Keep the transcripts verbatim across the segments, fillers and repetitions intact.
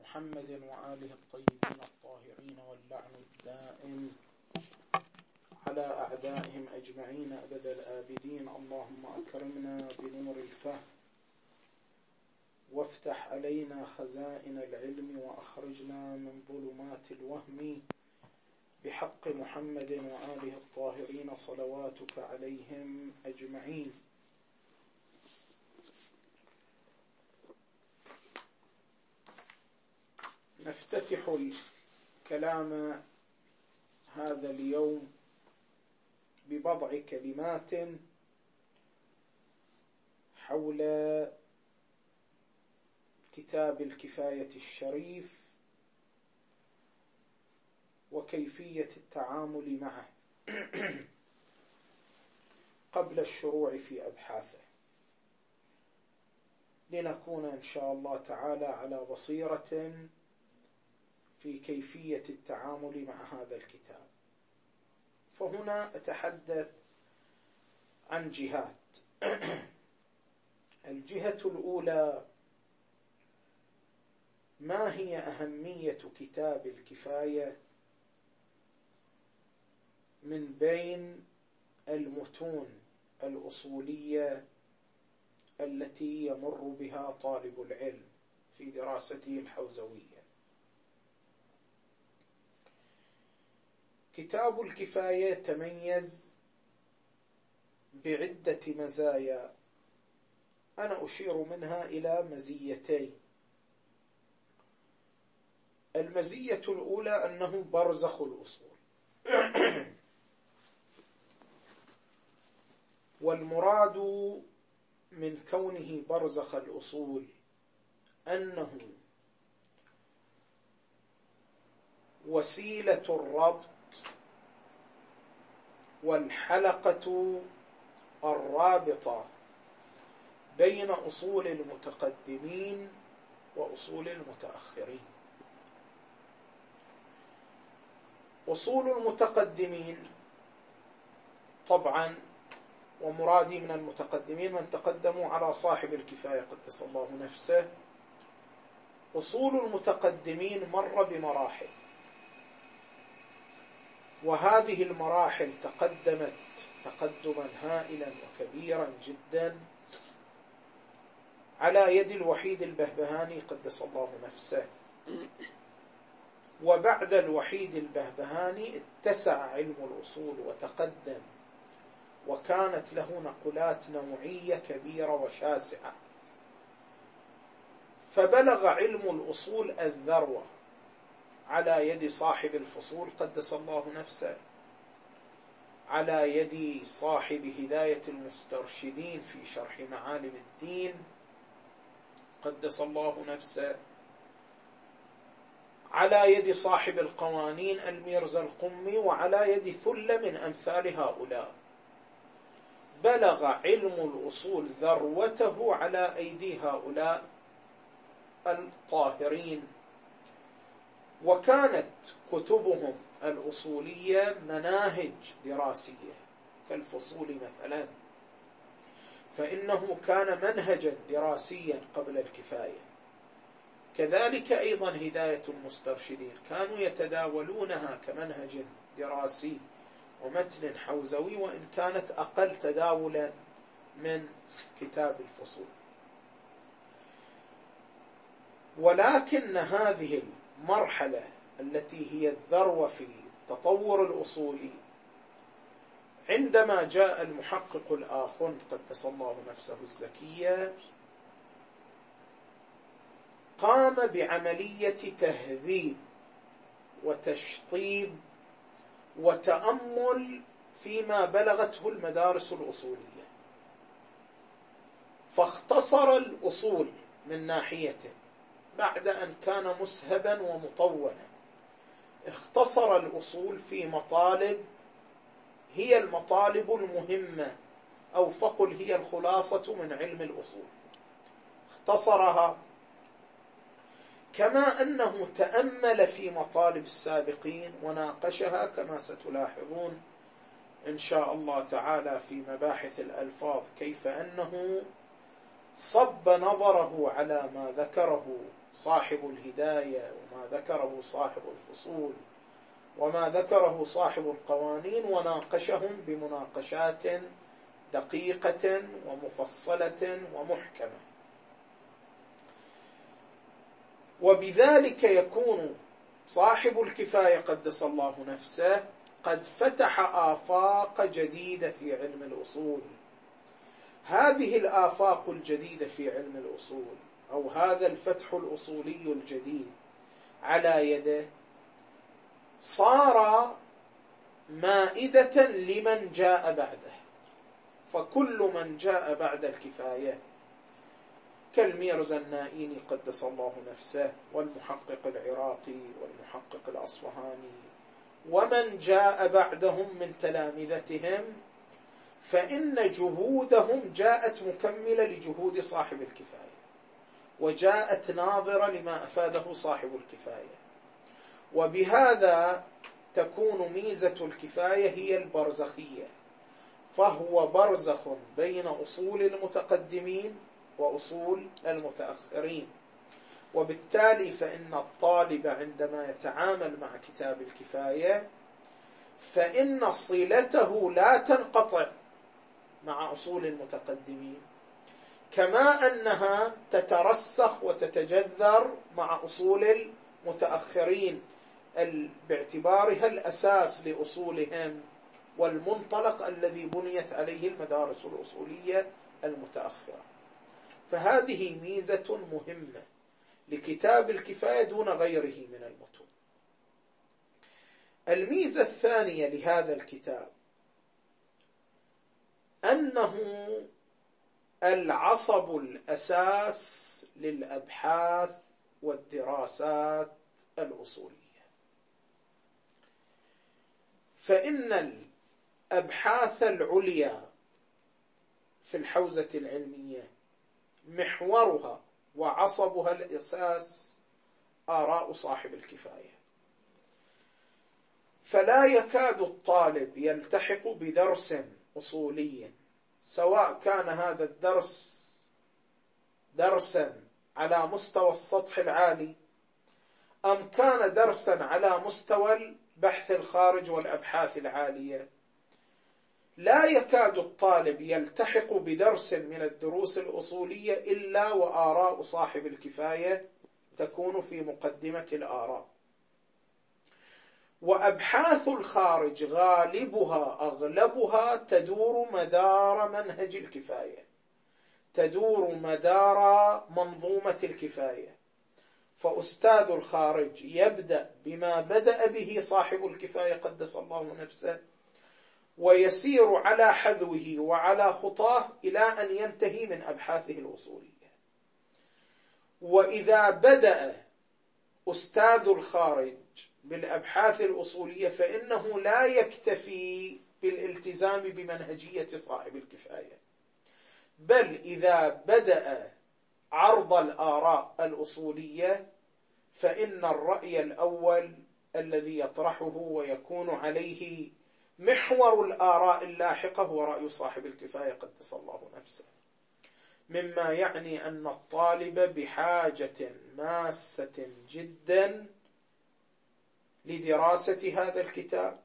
محمد وآله الطيبين الطاهرين واللعن الدائم على أعدائهم أجمعين أبد الآبدين. اللهم أكرمنا بنور الفهم وافتح علينا خزائن العلم وأخرجنا من ظلمات الوهم بحق محمد وآله الطاهرين صلواتك عليهم أجمعين. نفتتح الكلام هذا اليوم ببضع كلمات حول كتاب الكفاية الشريف وكيفية التعامل معه قبل الشروع في أبحاثه، لنكون إن شاء الله تعالى على بصيرة في كيفية التعامل مع هذا الكتاب. فهنا أتحدث عن جهات. الجهة الأولى: ما هي أهمية كتاب الكفاية من بين المتون الأصولية التي يمر بها طالب العلم في دراسته الحوزوية؟ كتاب الكفاية تميز بعدة مزايا، أنا أشير منها إلى مزيتين. المزية الأولى أنه برزخ الأصول، والمراد من كونه برزخ الأصول أنه وسيلة الربط والحلقة الرابطة بين أصول المتقدمين وأصول المتأخرين. أصول المتقدمين طبعا، ومرادي من المتقدمين من تقدموا على صاحب الكفاية قدس الله نفسه، أصول المتقدمين مر بمراحل، وهذه المراحل تقدمت تقدما هائلا وكبيرا جدا على يد الوحيد البهبهاني قدس الله نفسه. وبعد الوحيد البهبهاني اتسع علم الأصول وتقدم، وكانت له نقلات نوعية كبيرة وشاسعة، فبلغ علم الأصول الذروة على يد صاحب الفصول قدس الله نفسه، على يد صاحب هداية المسترشدين في شرح معالم الدين قدس الله نفسه، على يد صاحب القوانين الميرزا القمي، وعلى يد ثلة من أمثال هؤلاء. بلغ علم الأصول ذروته على أيدي هؤلاء الطاهرين، وكانت كتبهم الأصولية مناهج دراسية كالفصول مثلا، فإنه كان منهجا دراسيا قبل الكفاية. كذلك أيضا هداية المسترشدين كانوا يتداولونها كمنهج دراسي ومتن حوزوي، وإن كانت أقل تداولا من كتاب الفصول. ولكن هذه المرحلة التي هي الذروة في التطور الأصولي، عندما جاء المحقق الآخوند قدس الله نفسه الزكية، قام بعملية تهذيب وتشطيب وتأمل فيما بلغته المدارس الأصولية، فاختصر الأصول من ناحيته بعد أن كان مسهبا ومطولا. اختصر الأصول في مطالب هي المطالب المهمة، أو فقل هي الخلاصة من علم الأصول، اختصرها. كما أنه تأمل في مطالب السابقين وناقشها، كما ستلاحظون إن شاء الله تعالى في مباحث الألفاظ، كيف أنه صب نظره على ما ذكره صاحب الهداية وما ذكره صاحب الفصول وما ذكره صاحب القوانين، وناقشهم بمناقشات دقيقة ومفصلة ومحكمة. وبذلك يكون صاحب الكفاية قدس الله نفسه قد فتح آفاق جديدة في علم الأصول. هذه الآفاق الجديدة في علم الأصول أو هذا الفتح الأصولي الجديد على يده صار مائدة لمن جاء بعده. فكل من جاء بعد الكفاية كالميرزا النائيني قدس الله نفسه والمحقق العراقي والمحقق الأصفهاني ومن جاء بعدهم من تلامذتهم، فإن جهودهم جاءت مكملة لجهود صاحب الكفاية، وجاءت ناظرة لما أفاده صاحب الكفاية. وبهذا تكون ميزة الكفاية هي البرزخية، فهو برزخ بين أصول المتقدمين وأصول المتأخرين. وبالتالي فإن الطالب عندما يتعامل مع كتاب الكفاية فإن صلته لا تنقطع مع أصول المتقدمين، كما أنها تترسخ وتتجذر مع أصول المتأخرين باعتبارها الأساس لأصولهم والمنطلق الذي بنيت عليه المدارس الأصولية المتأخرة. فهذه ميزة مهمة لكتاب الكفاية دون غيره من المتون. الميزة الثانية لهذا الكتاب أنه العصب الأساس للأبحاث والدراسات الأصولية. فإن الأبحاث العليا في الحوزة العلمية محورها وعصبها الأساس آراء صاحب الكفاية. فلا يكاد الطالب يلتحق بدرس أصولي سواء كان هذا الدرس درسا على مستوى السطح العالي أم كان درسا على مستوى البحث الخارج والأبحاث العالية، لا يكاد الطالب يلتحق بدرس من الدروس الأصولية إلا وآراء صاحب الكفاية تكون في مقدمة الآراء. وأبحاث الخارج غالبها أغلبها تدور مدار منهج الكفاية، تدور مدار منظومة الكفاية. فأستاذ الخارج يبدأ بما بدأ به صاحب الكفاية قدس الله نفسه، ويسير على حذوه وعلى خطاه إلى أن ينتهي من أبحاثه الأصولية. وإذا بدأ أستاذ الخارج بالأبحاث الأصولية فإنه لا يكتفي بالالتزام بمنهجية صاحب الكفاية، بل إذا بدأ عرض الآراء الأصولية فإن الرأي الأول الذي يطرحه ويكون عليه محور الآراء اللاحقة هو رأي صاحب الكفاية قدس الله نفسه، مما يعني أن الطالب بحاجة ماسة جدا لدراسة هذا الكتاب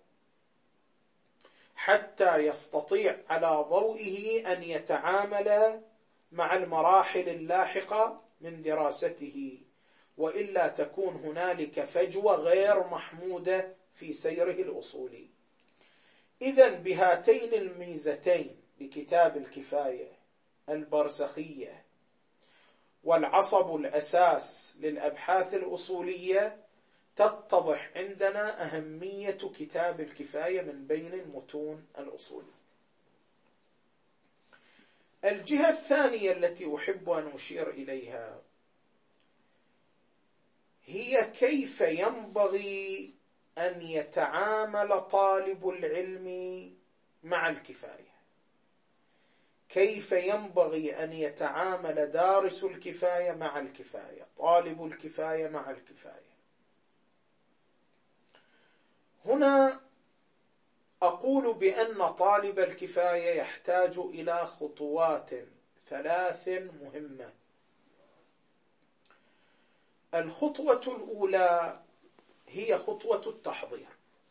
حتى يستطيع على ضوئه أن يتعامل مع المراحل اللاحقة من دراسته، وإلا تكون هنالك فجوة غير محمودة في سيره الأصولي. إذن بهاتين الميزتين لكتاب الكفاية البرزخية والعصب الأساس للأبحاث الأصولية تتضح عندنا أهمية كتاب الكفاية من بين المتون الأصولية. الجهة الثانية التي أحب أن أشير إليها هي كيف ينبغي أن يتعامل طالب العلم مع الكفاية، كيف ينبغي أن يتعامل دارس الكفاية مع الكفاية، طالب الكفاية مع الكفاية. هنا أقول بأن طالب الكفاية يحتاج إلى خطوات ثلاث مهمة. الخطوة الأولى هي خطوة التحضير.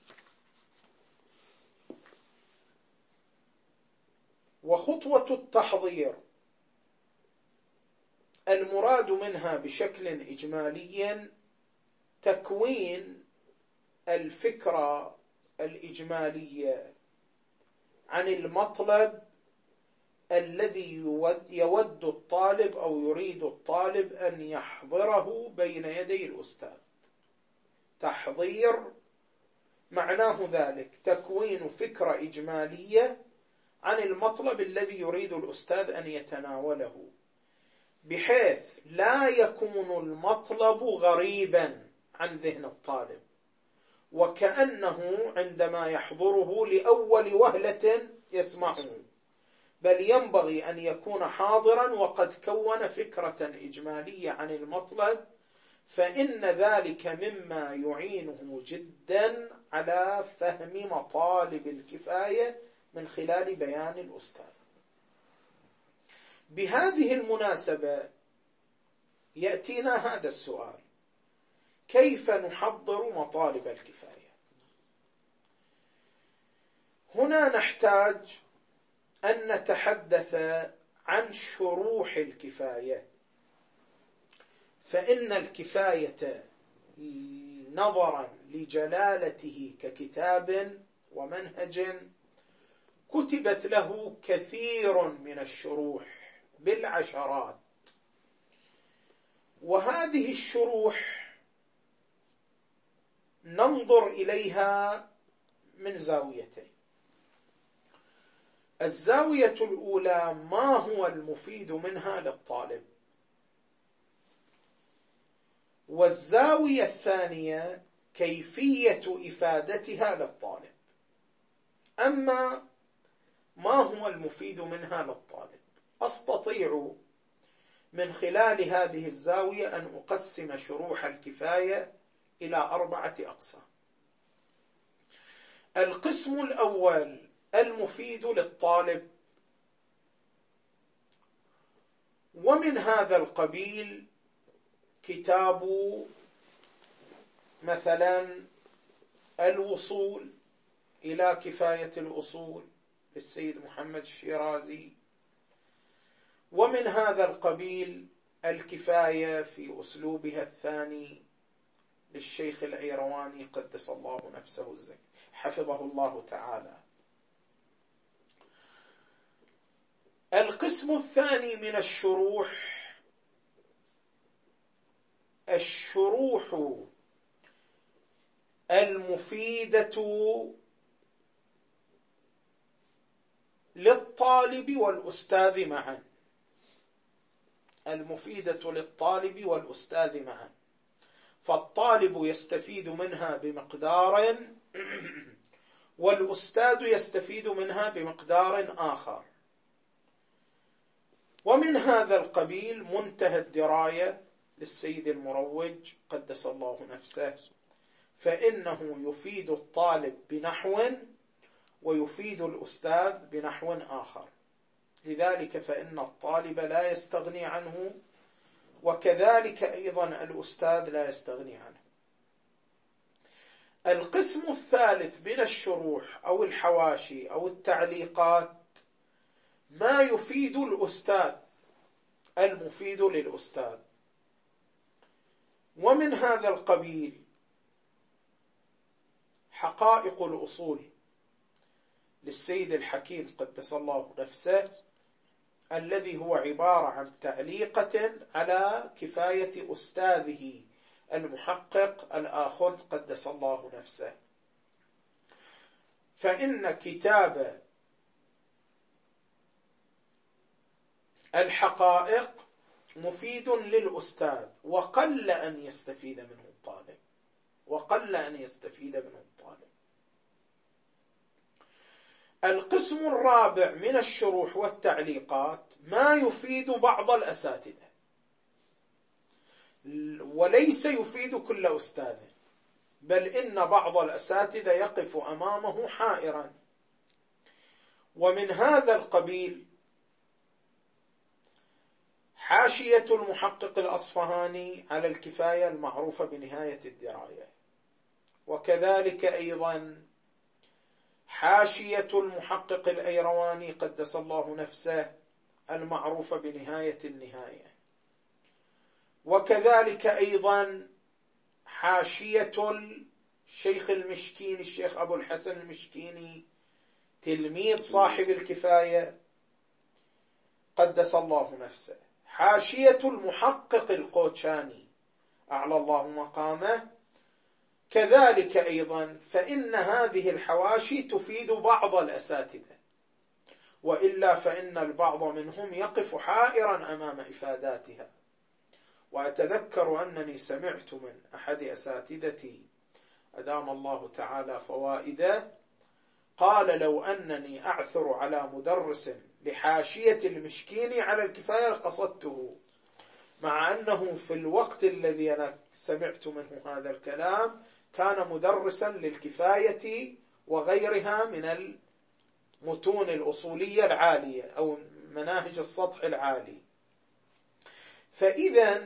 وخطوة التحضير المراد منها بشكل إجمالي تكوين الفكرة الإجمالية عن المطلب الذي يود الطالب أو يريد الطالب أن يحضره بين يدي الأستاذ. تحضير معناه ذلك تكوين فكرة إجمالية عن المطلب الذي يريد الأستاذ أن يتناوله، بحيث لا يكون المطلب غريبا عن ذهن الطالب، وكأنه عندما يحضره لأول وهلة يسمعه، بل ينبغي أن يكون حاضرا وقد كون فكرة إجمالية عن المطلب، فإن ذلك مما يعينه جدا على فهم مطالب الكفاية من خلال بيان الأستاذ. بهذه المناسبة يأتينا هذا السؤال: كيف نحضر مطالب الكفاية؟ هنا نحتاج أن نتحدث عن شروح الكفاية، فإن الكفاية نظرا لجلالته ككتاب ومنهج كتبت له كثير من الشروح بالعشرات، وهذه الشروح ننظر إليها من زاويتين. الزاوية الأولى: ما هو المفيد منها للطالب؟ والزاوية الثانية: كيفية إفادتها للطالب. أما ما هو المفيد منها للطالب، أستطيع من خلال هذه الزاوية أن أقسم شروح الكفاية إلى أربعة أقسام. القسم الأول المفيد للطالب، ومن هذا القبيل كتاب مثلا الوصول إلى كفاية الأصول للسيد محمد الشيرازي، ومن هذا القبيل الكفاية في أسلوبها الثاني للشيخ الأيرواني قدس الله نفسه الزكي حفظه الله تعالى. القسم الثاني من الشروح الشروح المفيدة للطالب والأستاذ معا. المفيدة للطالب والأستاذ معا، فالطالب يستفيد منها بمقدار والأستاذ يستفيد منها بمقدار آخر. ومن هذا القبيل منتهى الدراية للسيد المروج قدس الله نفسه، فإنه يفيد الطالب بنحو ويفيد الأستاذ بنحو آخر، لذلك فإن الطالب لا يستغني عنه، وكذلك أيضا الأستاذ لا يستغني عنه. القسم الثالث من الشروح أو الحواشي أو التعليقات ما يفيد الأستاذ، المفيد للأستاذ. ومن هذا القبيل حقائق الأصول للسيد الحكيم قدس الله نفسه، الذي هو عبارة عن تعليقة على كفاية أستاذه المحقق الآخذ قدس الله نفسه. فإن كتاب الحقائق مفيد للأستاذ، وقل أن يستفيد منه الطالب وقل أن يستفيد منه الطالب. القسم الرابع من الشروح والتعليقات ما يفيد بعض الأساتذة، وليس يفيد كل أستاذ، بل إن بعض الأساتذة يقف أمامه حائرا. ومن هذا القبيل حاشية المحقق الأصفهاني على الكفاية المعروفة بنهاية الدراية، وكذلك أيضا حاشية المحقق الأيرواني قدس الله نفسه المعروفة بنهاية النهاية، وكذلك أيضا حاشية الشيخ المشكيني الشيخ أبو الحسن المشكيني تلميذ صاحب الكفاية قدس الله نفسه، حاشية المحقق القوشاني أعلى الله مقامه كذلك أيضا. فإن هذه الحواشي تفيد بعض الأساتذة، وإلا فإن البعض منهم يقف حائرا أمام إفاداتها. وأتذكر أنني سمعت من أحد أساتذتي أدام الله تعالى فوائده قال: لو أنني أعثر على مدرس لحاشية المشكيني على الكفاية لقصدته، مع أنه في الوقت الذي أنا سمعت منه هذا الكلام كان مدرسا للكفاية وغيرها من المتون الأصولية العالية أو مناهج السطح العالي. فإذا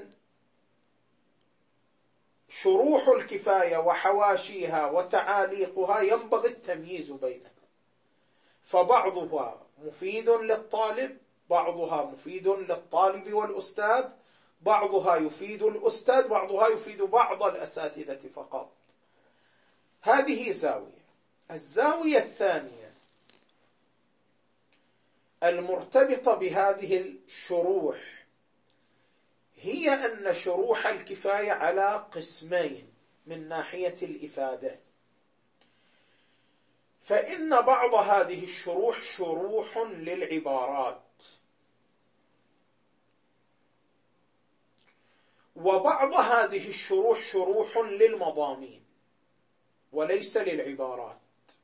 شروح الكفاية وحواشيها وتعاليقها ينبغي التمييز بينها، فبعضها مفيد للطالب، بعضها مفيد للطالب والأستاذ، بعضها يفيد الأستاذ، بعضها يفيد بعض الأساتذة فقط. هذه زاوية. الزاوية الثانية المرتبطة بهذه الشروح هي أن شروح الكفاية على قسمين من ناحية الإفادة. فإن بعض هذه الشروح شروح للعبارات، وبعض هذه الشروح شروح للمضامين وليس للعبارات.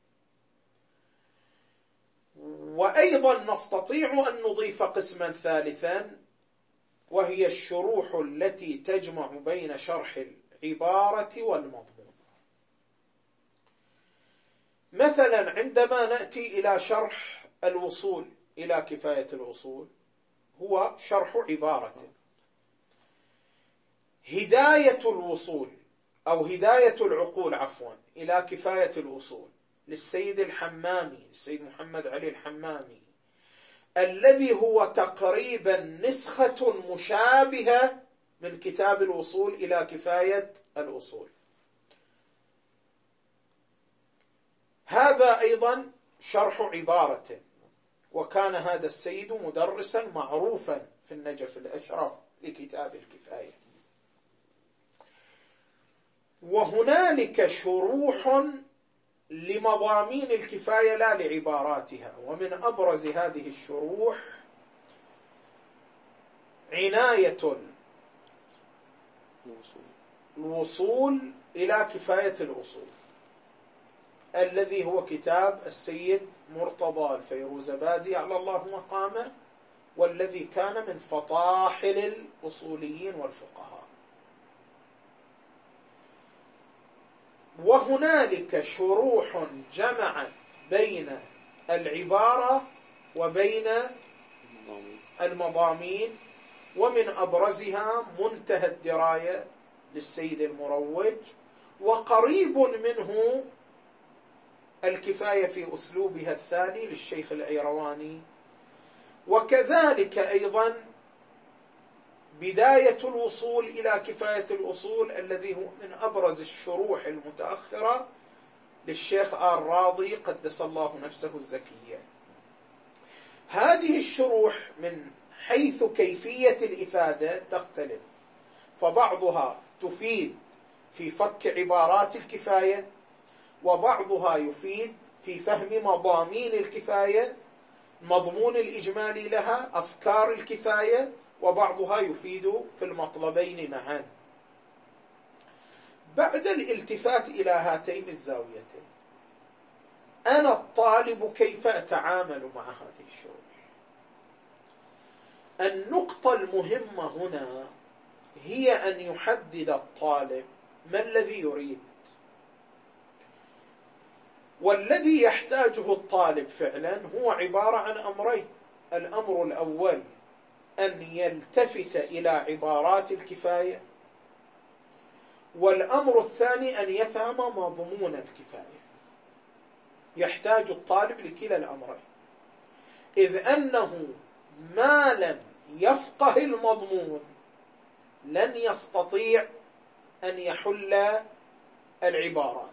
وأيضا نستطيع أن نضيف قسما ثالثا، وهي الشروح التي تجمع بين شرح العبارة والمضمون. مثلا عندما نأتي إلى شرح الوصول إلى كفاية الوصول، هو شرح عبارة. هداية الوصول أو هداية العقول عفوا إلى كفاية الوصول للسيد الحمامي السيد محمد علي الحمامي، الذي هو تقريبا نسخة مشابهة من كتاب الوصول إلى كفاية الوصول. هذا أيضا شرح عبارة، وكان هذا السيد مدرسا معروفا في النجف الأشرف لكتاب الكفاية. وهنالك شروح لمضامين الكفاية لا لعباراتها، ومن أبرز هذه الشروح عناية الوصول إلى كفاية الوصول، الذي هو كتاب السيد مرتضى الفيروزبادي على الله مقامه، والذي كان من فطاحل الأصوليين والفقهاء. وهنالك شروح جمعت بين العبارة وبين المضامين، ومن أبرزها منتهى الدراية للسيد المروج، وقريب منه الكفاية في أسلوبها الثاني للشيخ الأيرواني، وكذلك أيضا بداية الوصول إلى كفاية الوصول الذي هو من أبرز الشروح المتأخرة للشيخ آل راضي قدس الله نفسه الزكية. هذه الشروح من حيث كيفية الإفادة تختلف، فبعضها تفيد في فك عبارات الكفاية، وبعضها يفيد في فهم مضامين الكفاية، مضمون الإجمالي لها، أفكار الكفاية، وبعضها يفيد في المطلبين معا. بعد الالتفات إلى هاتين الزاويتين، أنا الطالب كيف أتعامل مع هذه الشروح؟ النقطة المهمة هنا هي أن يحدد الطالب ما الذي يريد. والذي يحتاجه الطالب فعلا هو عبارة عن أمرين. الأمر الأول أن يلتفت إلى عبارات الكفاية، والأمر الثاني أن يفهم مضمون الكفاية. يحتاج الطالب لكلا الأمرين، إذ أنه ما لم يفقه المضمون لن يستطيع أن يحل العبارات،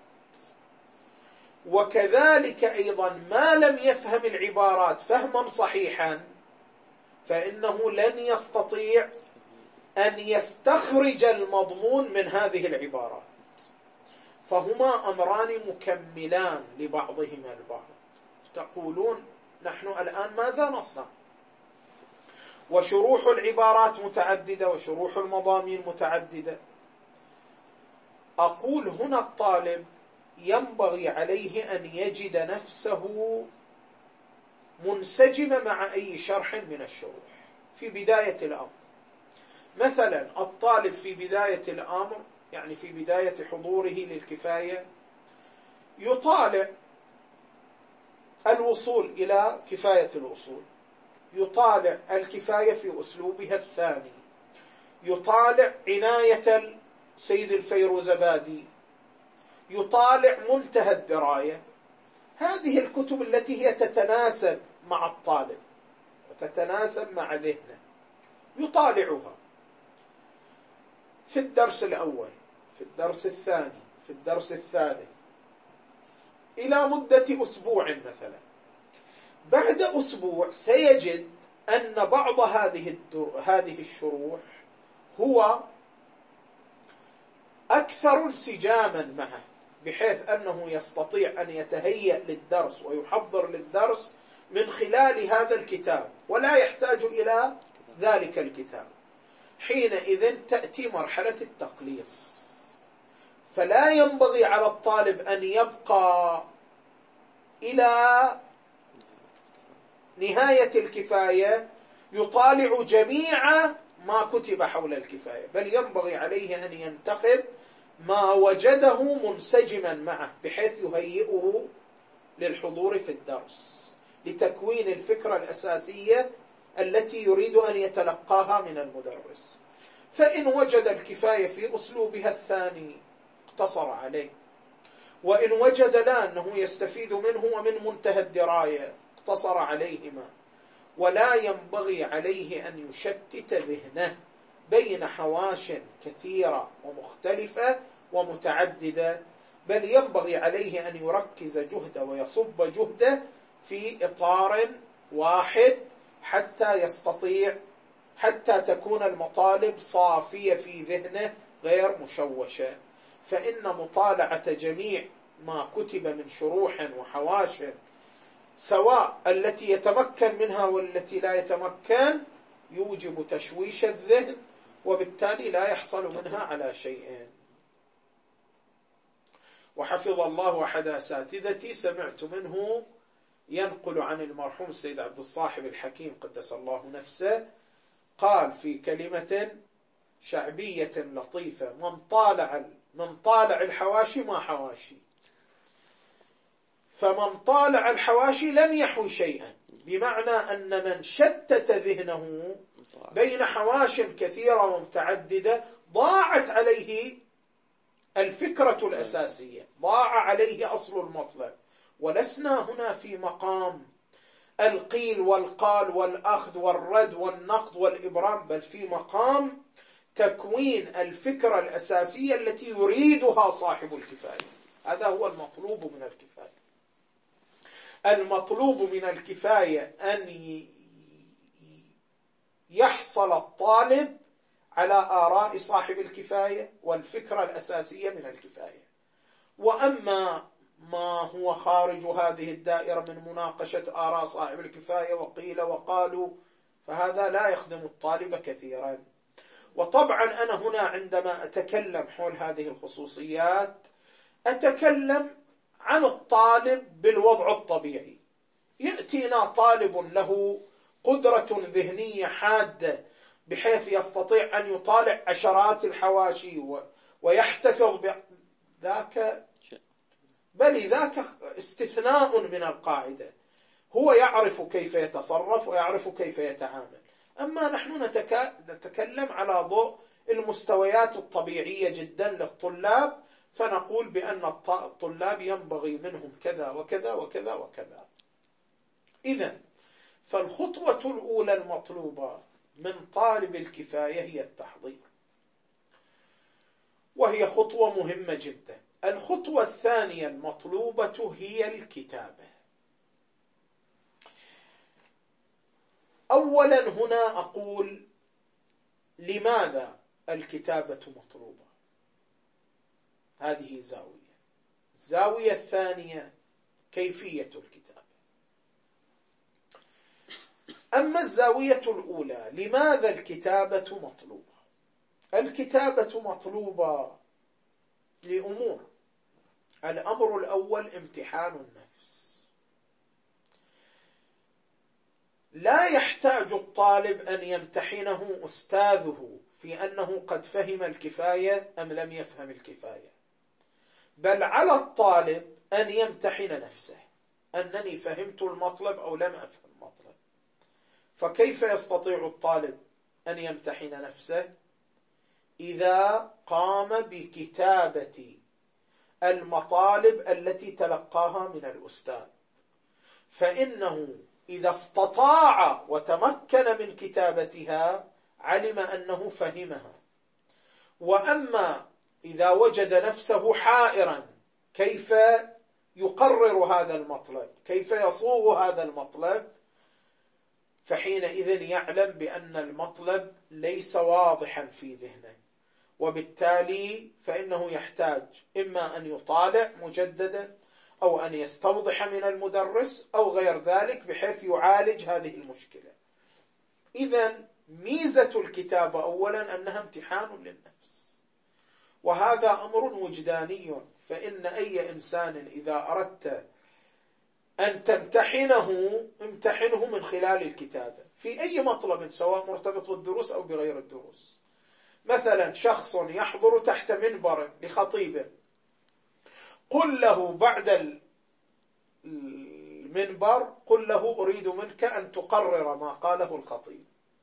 وكذلك أيضا ما لم يفهم العبارات فهما صحيحا فإنه لن يستطيع أن يستخرج المضمون من هذه العبارات. فهما أمران مكملان لبعضهما البعض. تقولون نحن الآن ماذا نصنع؟ وشروح العبارات متعددة وشروح المضامين متعددة. أقول هنا الطالب ينبغي عليه أن يجد نفسه منسجما مع أي شرح من الشروح في بداية الأمر. مثلا الطالب في بداية الأمر، يعني في بداية حضوره للكفاية، يطالع الوصول إلى كفاية الوصول، يطالع الكفاية في أسلوبها الثاني، يطالع عناية السيد الفيروزبادي، يطالع منتهى الدراية. هذه الكتب التي هي تتناسب مع الطالب وتتناسب مع ذهنه يطالعها في الدرس الأول، في الدرس الثاني، في الدرس الثالث، إلى مدة أسبوع مثلا. بعد أسبوع سيجد أن بعض هذه هذه الشروح هو أكثر انسجاما معه، بحيث أنه يستطيع أن يتهيأ للدرس ويحضر للدرس من خلال هذا الكتاب ولا يحتاج إلى ذلك الكتاب. حينئذ تأتي مرحلة التقليص، فلا ينبغي على الطالب أن يبقى إلى نهاية الكفاية يطالع جميع ما كتب حول الكفاية، بل ينبغي عليه أن ينتخب ما وجده منسجما معه بحيث يهيئه للحضور في الدرس، لتكوين الفكرة الأساسية التي يريد أن يتلقاها من المدرس. فإن وجد الكفاية في أسلوبها الثاني اقتصر عليه، وإن وجد لا أنه يستفيد منه ومن منتهى الدراية اقتصر عليهما. ولا ينبغي عليه أن يشتت ذهنه بين حواش كثيرة ومختلفة ومتعددة، بل ينبغي عليه أن يركز جهده ويصب جهده في إطار واحد حتى يستطيع حتى تكون المطالب صافية في ذهنه غير مشوشة. فإن مطالعة جميع ما كتب من شروح وحواش، سواء التي يتمكن منها والتي لا يتمكن، يوجب تشويش الذهن، وبالتالي لا يحصل منها على شيء. وحفظ الله أحد أساتذتي سمعت منه ينقل عن المرحوم السيد عبد الصاحب الحكيم قدس الله نفسه، قال في كلمة شعبية لطيفة: من طالع من طالع الحواشي ما حواشي. فمن طالع الحواشي لم يحوي شيئا، بمعنى أن من شتت ذهنه بين حواش كثيرة ومتعددة ضاعت عليه الفكرة الأساسية، ضاع عليه أصل المطلب. ولسنا هنا في مقام القيل والقال والأخذ والرد والنقد والإبرام، بل في مقام تكوين الفكرة الأساسية التي يريدها صاحب الكفاية. هذا هو المطلوب من الكفاية. المطلوب من الكفاية أن يحصل الطالب على آراء صاحب الكفاية والفكرة الأساسية من الكفاية. وأما ما هو خارج هذه الدائرة من مناقشة آراء صاحب الكفاية وقيل وقالوا، فهذا لا يخدم الطالب كثيرا. وطبعا أنا هنا عندما أتكلم حول هذه الخصوصيات أتكلم عن الطالب بالوضع الطبيعي. يأتينا طالب له قدرة ذهنية حادة بحيث يستطيع أن يطالع عشرات الحواشي ويحتفظ بذاك، بل ذاك استثناء من القاعدة. هو يعرف كيف يتصرف ويعرف كيف يتعامل. أما نحن نتكلم على ضوء المستويات الطبيعية جدا للطلاب، فنقول بأن الطلاب ينبغي منهم كذا وكذا وكذا وكذا. إذن فالخطوة الأولى المطلوبة من طالب الكفاية هي التحضير، وهي خطوة مهمة جدا. الخطوة الثانية المطلوبة هي الكتابة. أولا هنا أقول لماذا الكتابة مطلوبة؟ هذه زاوية. الزاوية الثانية كيفية الكتابة. أما الزاوية الأولى لماذا الكتابة مطلوبة؟ الكتابة مطلوبة لأمور. الأمر الأول امتحان النفس. لا يحتاج الطالب أن يمتحنه أستاذه في أنه قد فهم الكفاية أم لم يفهم الكفاية، بل على الطالب أن يمتحن نفسه أنني فهمت المطلب أو لم أفهم المطلب. فكيف يستطيع الطالب أن يمتحن نفسه؟ إذا قام بكتابة المطالب التي تلقاها من الأستاذ، فإنه إذا استطاع وتمكن من كتابتها علم أنه فهمها. وأما إذا وجد نفسه حائرا كيف يقرر هذا المطلب، كيف يصوغ هذا المطلب، فحينئذ يعلم بأن المطلب ليس واضحا في ذهنه، وبالتالي فإنه يحتاج إما أن يطالع مجددا أو أن يستوضح من المدرس أو غير ذلك بحيث يعالج هذه المشكلة. إذن ميزة الكتابة أولا أنها امتحان للنفس، وهذا أمر وجداني، فإن أي إنسان إذا أردت أن تمتحنه امتحنه من خلال الكتابة في أي مطلب سواء مرتبط بالدروس أو بغير الدروس. مثلا شخص يحضر تحت منبر لخطيب، قل له بعد المنبر قل له أريد منك أن تقرر ما قاله الخطيب،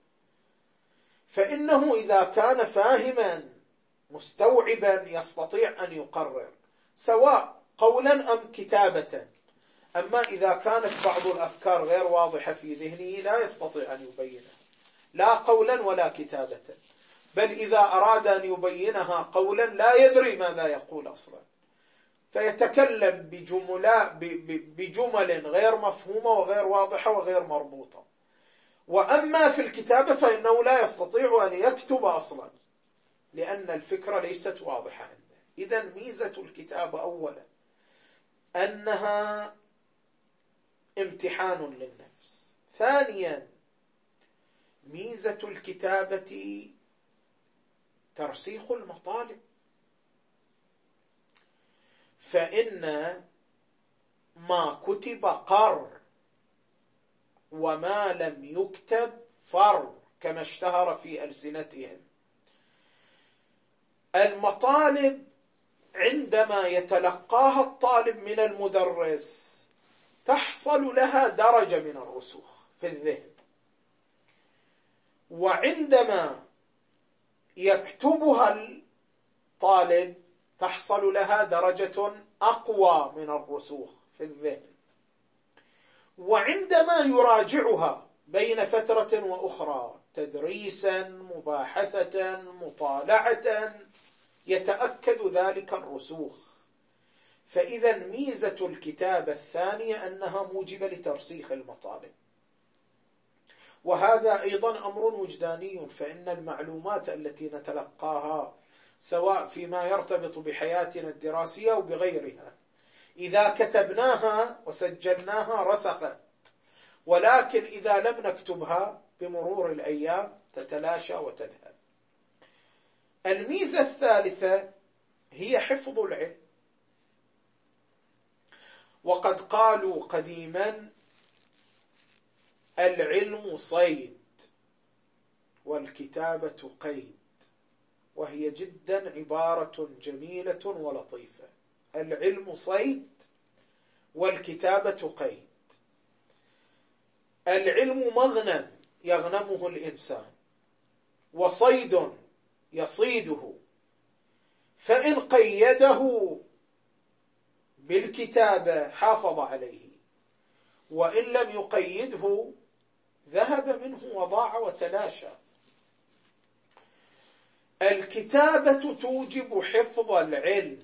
فإنه إذا كان فاهما مستوعبا يستطيع أن يقرر سواء قولا أم كتابة. أما إذا كانت بعض الأفكار غير واضحة في ذهنه لا يستطيع أن يبينها لا قولا ولا كتابة، بل إذا أراد أن يبينها قولا لا يدري ماذا يقول أصلا، فيتكلم بجمل غير مفهومة وغير واضحة وغير مربوطة. وأما في الكتابة فإنه لا يستطيع أن يكتب أصلا لأن الفكرة ليست واضحة عنده. إذن ميزة الكتابة أولا أنها امتحان للنفس. ثانيا ميزة الكتابة ترسيخ المطالب، فإن ما كتب قر وما لم يكتب فر كما اشتهر في ألسنتهم. المطالب عندما يتلقاها الطالب من المدرس تحصل لها درجة من الرسوخ في الذهن، وعندما يكتبها الطالب تحصل لها درجة أقوى من الرسوخ في الذهن، وعندما يراجعها بين فترة وأخرى تدريسا مباحثة مطالعة يتأكد ذلك الرسوخ. فإذا ميزة الكتابة الثانية أنها موجبة لترسيخ المطالب. وهذا أيضا أمر وجداني، فإن المعلومات التي نتلقاها سواء فيما يرتبط بحياتنا الدراسية أو بغيرها إذا كتبناها وسجلناها رسخت، ولكن إذا لم نكتبها بمرور الأيام تتلاشى وتذهب. الميزة الثالثة هي حفظ العلم. وقد قالوا قديما العلم صيد والكتابة قيد، وهي جدا عبارة جميلة ولطيفة. العلم صيد والكتابة قيد. العلم مغنم يغنمه الإنسان وصيد يصيده، فإن قيده بالكتابة حافظ عليه، وإن لم يقيده ذهب منه وضاع وتلاشى. الكتابة توجب حفظ العلم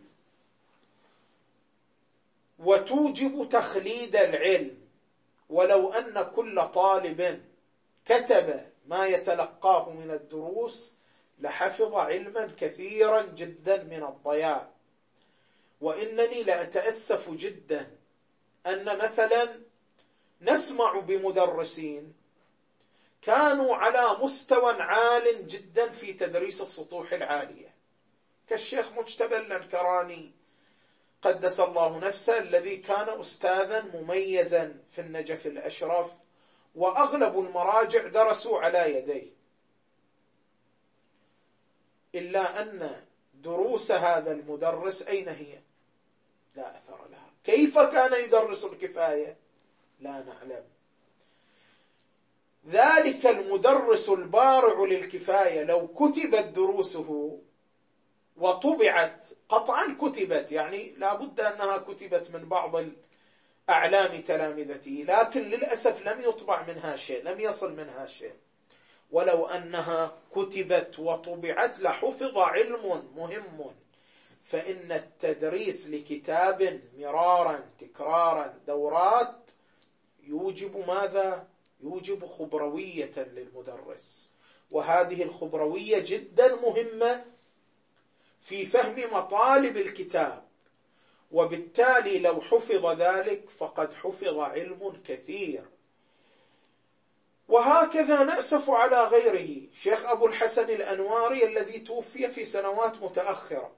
وتوجب تخليد العلم، ولو أن كل طالب كتب ما يتلقاه من الدروس لحفظ علما كثيرا جدا من الضياع. وإنني لأتأسف جدا أن مثلا نسمع بمدرسين كانوا على مستوى عال جدا في تدريس السطوح العالية، كالشيخ مجتبى الأنكراني قدس الله نفسه، الذي كان أستاذا مميزا في النجف الأشرف، وأغلب المراجع درسوا على يديه، إلا أن دروس هذا المدرس أين هي؟ لا أثر لها. كيف كان يدرس الكفاية؟ لا نعلم. ذلك المدرس البارع للكفاية لو كتبت دروسه وطبعت، قطعا كتبت، يعني لا بد أنها كتبت من بعض أعلام تلامذته، لكن للأسف لم يطبع منها شيء، لم يصل منها شيء. ولو أنها كتبت وطبعت لحفظ علم مهم، فإن التدريس لكتاب مرارا تكرارا دورات يوجب ماذا؟ يوجب خبروية للمدرس، وهذه الخبروية جدا مهمة في فهم مطالب الكتاب، وبالتالي لو حفظ ذلك فقد حفظ علم كثير. وهكذا نأسف على غيره. شيخ أبو الحسن الأنواري الذي توفي في سنوات متأخرة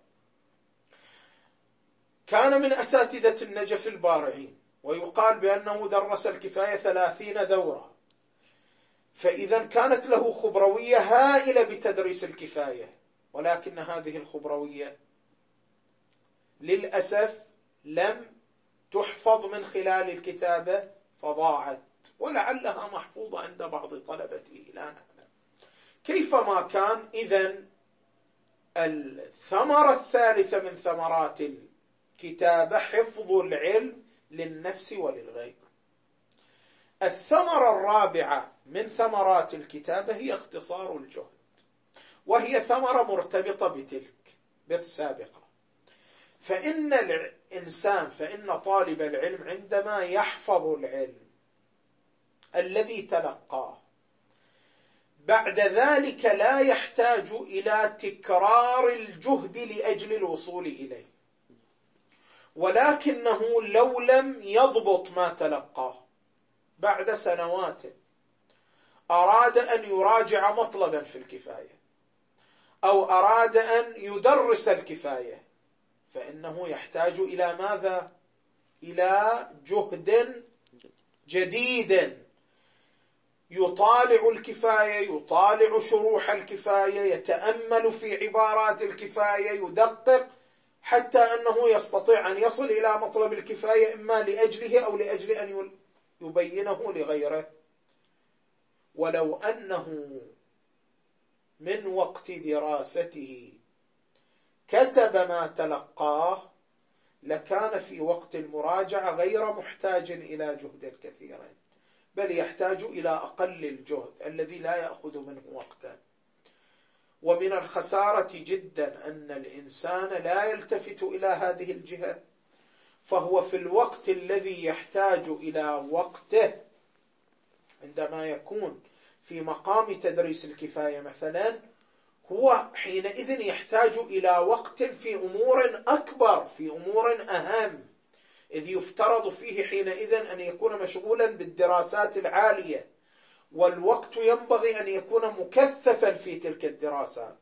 كان من أساتذة النجف البارعين، ويقال بأنه درس الكفاية ثلاثين دورة، فإذا كانت له خبروية هائلة بتدريس الكفاية، ولكن هذه الخبروية للأسف لم تحفظ من خلال الكتابة فضاعت، ولعلها محفوظة عند بعض طلبته لا نعلم. كيفما كان، إذن الثمرة الثالثة من ثمرات الكتابة حفظ العلم للنفس وللغير. الثمرة الرابعة من ثمرات الكتابة هي اختصار الجهد، وهي ثمرة مرتبطة بتلك بالسابقة. فإن الإنسان فإن طالب العلم عندما يحفظ العلم الذي تلقاه بعد ذلك لا يحتاج إلى تكرار الجهد لأجل الوصول إليه، ولكنه لو لم يضبط ما تلقاه بعد سنوات أراد أن يراجع مطلبا في الكفاية أو أراد أن يدرس الكفاية، فإنه يحتاج إلى ماذا؟ إلى جهد جديد، يطالع الكفاية، يطالع شروح الكفاية، يتأمل في عبارات الكفاية، يدقق حتى أنه يستطيع أن يصل إلى مطلب الكفاية إما لأجله أو لأجل أن يبينه لغيره. ولو أنه من وقت دراسته كتب ما تلقاه لكان في وقت المراجعة غير محتاج إلى جهد كثير، بل يحتاج إلى أقل الجهد الذي لا يأخذ منه وقتا. ومن الخسارة جدا أن الإنسان لا يلتفت إلى هذه الجهة، فهو في الوقت الذي يحتاج إلى وقته عندما يكون في مقام تدريس الكفاية مثلا، هو حينئذ يحتاج إلى وقت في أمور أكبر، في أمور أهم، إذ يفترض فيه حينئذ أن يكون مشغولا بالدراسات العالية، والوقت ينبغي أن يكون مكثفا في تلك الدراسات.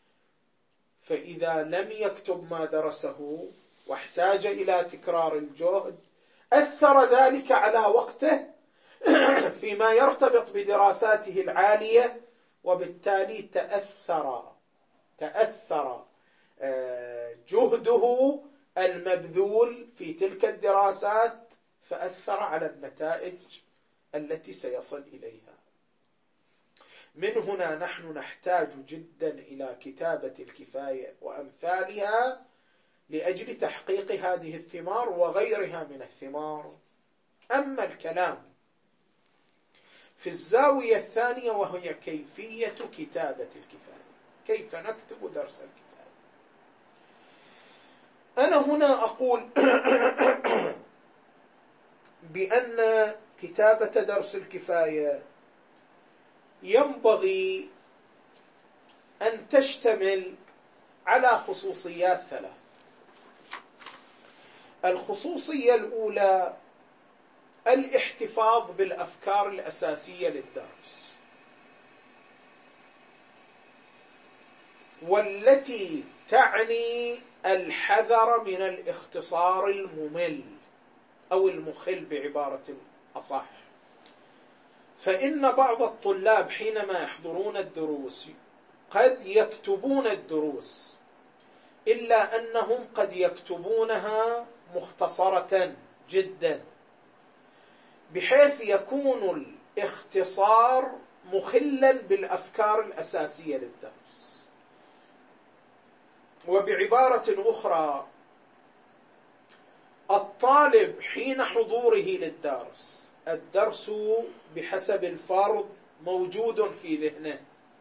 فإذا لم يكتب ما درسه واحتاج إلى تكرار الجهد أثر ذلك على وقته فيما يرتبط بدراساته العالية، وبالتالي تأثر تأثر جهده المبذول في تلك الدراسات، فأثر على النتائج التي سيصل إليها. من هنا نحن نحتاج جدا إلى كتابة الكفاية وأمثالها لأجل تحقيق هذه الثمار وغيرها من الثمار. أما الكلام في الزاوية الثانية وهي كيفية كتابة الكفاية، كيف نكتب درس الكفاية، أنا هنا أقول بأن كتابة درس الكفاية ينبغي أن تشتمل على خصوصيات ثلاث. الخصوصية الأولى الاحتفاظ بالأفكار الأساسية للدرس، والتي تعني الحذر من الاختصار الممل أو المخل بعبارة أصح. فإن بعض الطلاب حينما يحضرون الدروس قد يكتبون الدروس، إلا أنهم قد يكتبونها مختصرة جدا بحيث يكون الاختصار مخلا بالأفكار الأساسية للدرس. وبعبارة أخرى، الطالب حين حضوره للدرس، الدرس بحسب الفرض موجود في ذهنه،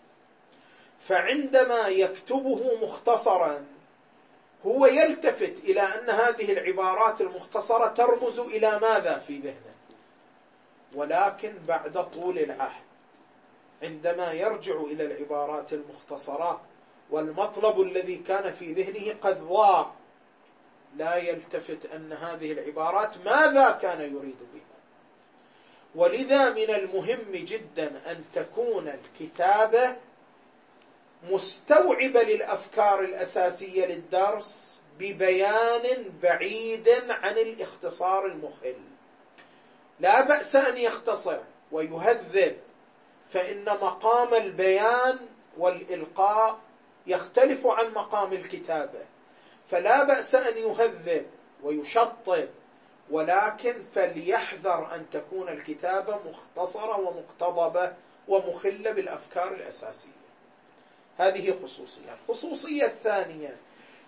فعندما يكتبه مختصرا هو يلتفت إلى أن هذه العبارات المختصرة ترمز إلى ماذا في ذهنه، ولكن بعد طول العهد عندما يرجع إلى العبارات المختصرة والمطلب الذي كان في ذهنه قد ضاع، لا يلتفت أن هذه العبارات ماذا كان يريد بها. ولذا من المهم جدا أن تكون الكتابة مستوعبة للأفكار الأساسية للدرس ببيان بعيد عن الاختصار المخل. لا بأس أن يختصر ويهذب، فإن مقام البيان والإلقاء يختلف عن مقام الكتابة، فلا بأس أن يهذب ويشطب، ولكن فليحذر أن تكون الكتابة مختصرة ومقتضبة ومخلة بالأفكار الأساسية. هذه خصوصية. الخصوصية الثانية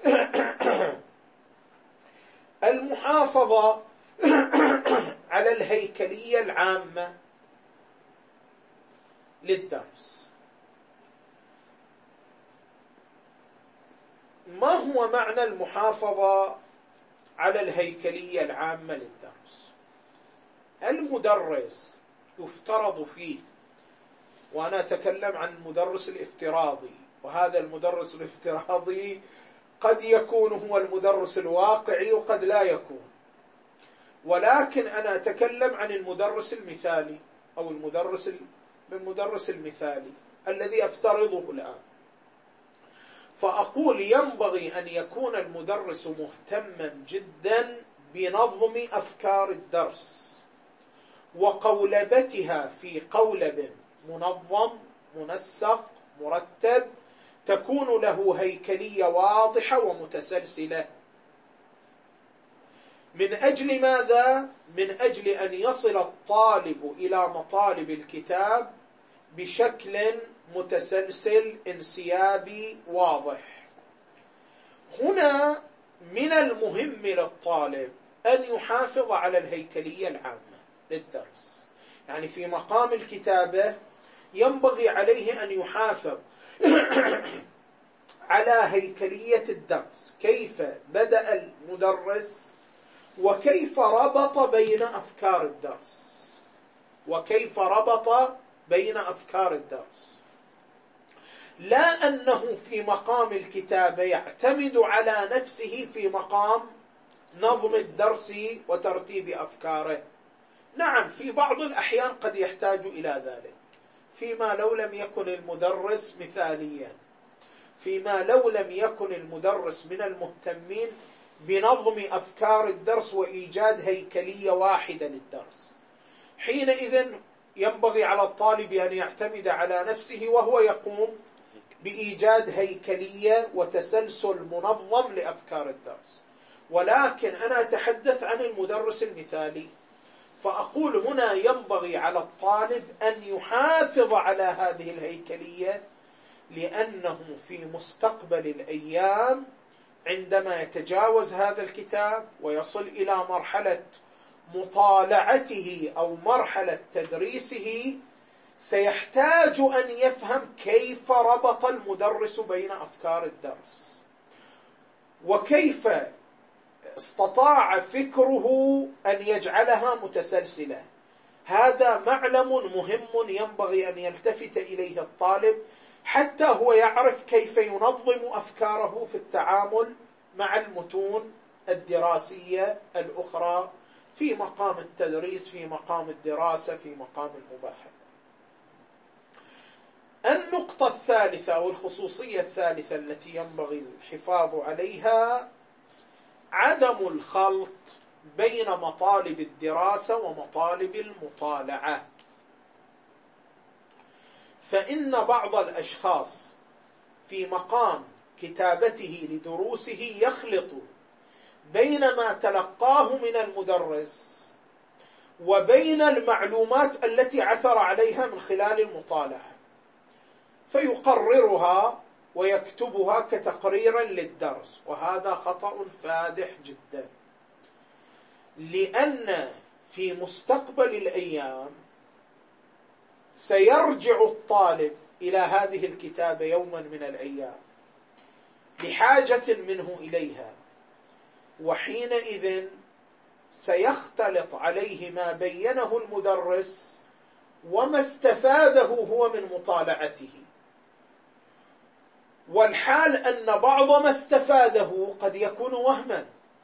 المحافظة على الهيكلية العامة للدرس. ما هو معنى المحافظة على الهيكلية العامة للدرس؟ المدرس يفترض فيه، وأنا أتكلم عن المدرس الافتراضي، وهذا المدرس الافتراضي قد يكون هو المدرس الواقعي وقد لا يكون، ولكن أنا أتكلم عن المدرس المثالي أو المدرس المدرس المثالي الذي أفترضه الآن. فأقول ينبغي أن يكون المدرس مهتما جدا بنظم أفكار الدرس وقولبتها في قولب منظم منسق مرتب، تكون له هيكلية واضحة ومتسلسلة. من أجل ماذا؟ من أجل أن يصل الطالب إلى مطالب الكتاب بشكل متسلسل انسيابي واضح. هنا من المهم للطالب أن يحافظ على الهيكلية العامة للدرس، يعني في مقام الكتابة ينبغي عليه أن يحافظ على هيكلية الدرس، كيف بدأ المدرس وكيف ربط بين أفكار الدرس وكيف ربط بين أفكار الدرس. لا أنه في مقام الكتابة يعتمد على نفسه في مقام نظم الدرس وترتيب أفكاره. نعم، في بعض الأحيان قد يحتاج إلى ذلك، فيما لو لم يكن المدرس مثاليا، فيما لو لم يكن المدرس من المهتمين بنظم أفكار الدرس وإيجاد هيكلية واحدة للدرس. حينئذ ينبغي على الطالب أن يعتمد على نفسه وهو يقوم بإيجاد هيكلية وتسلسل منظم لأفكار الدرس. ولكن أنا أتحدث عن المدرس المثالي، فأقول هنا ينبغي على الطالب أن يحافظ على هذه الهيكلية، لأنه في مستقبل الأيام عندما يتجاوز هذا الكتاب ويصل إلى مرحلة مطالعته أو مرحلة تدريسه سيحتاج أن يفهم كيف ربط المدرس بين أفكار الدرس، وكيف استطاع فكره أن يجعلها متسلسلة. هذا معلم مهم ينبغي أن يلتفت إليه الطالب، حتى هو يعرف كيف ينظم أفكاره في التعامل مع المتون الدراسية الأخرى في مقام التدريس، في مقام الدراسة، في مقام المباحثة. النقطة الثالثة أو الخصوصية الثالثة التي ينبغي الحفاظ عليها عدم الخلط بين مطالب الدراسة ومطالب المطالعة. فإن بعض الأشخاص في مقام كتابته لدروسه يخلط بين ما تلقاه من المدرس وبين المعلومات التي عثر عليها من خلال المطالعة، فيقررها ويكتبها كتقرير للدرس، وهذا خطأ فادح جدا، لأن في مستقبل الأيام سيرجع الطالب إلى هذه الكتابة يوما من الأيام لحاجة منه إليها، وحينئذ سيختلط عليه ما بينه المدرس وما استفاده هو من مطالعته، والحال أن بعض ما استفاده قد يكون وهما،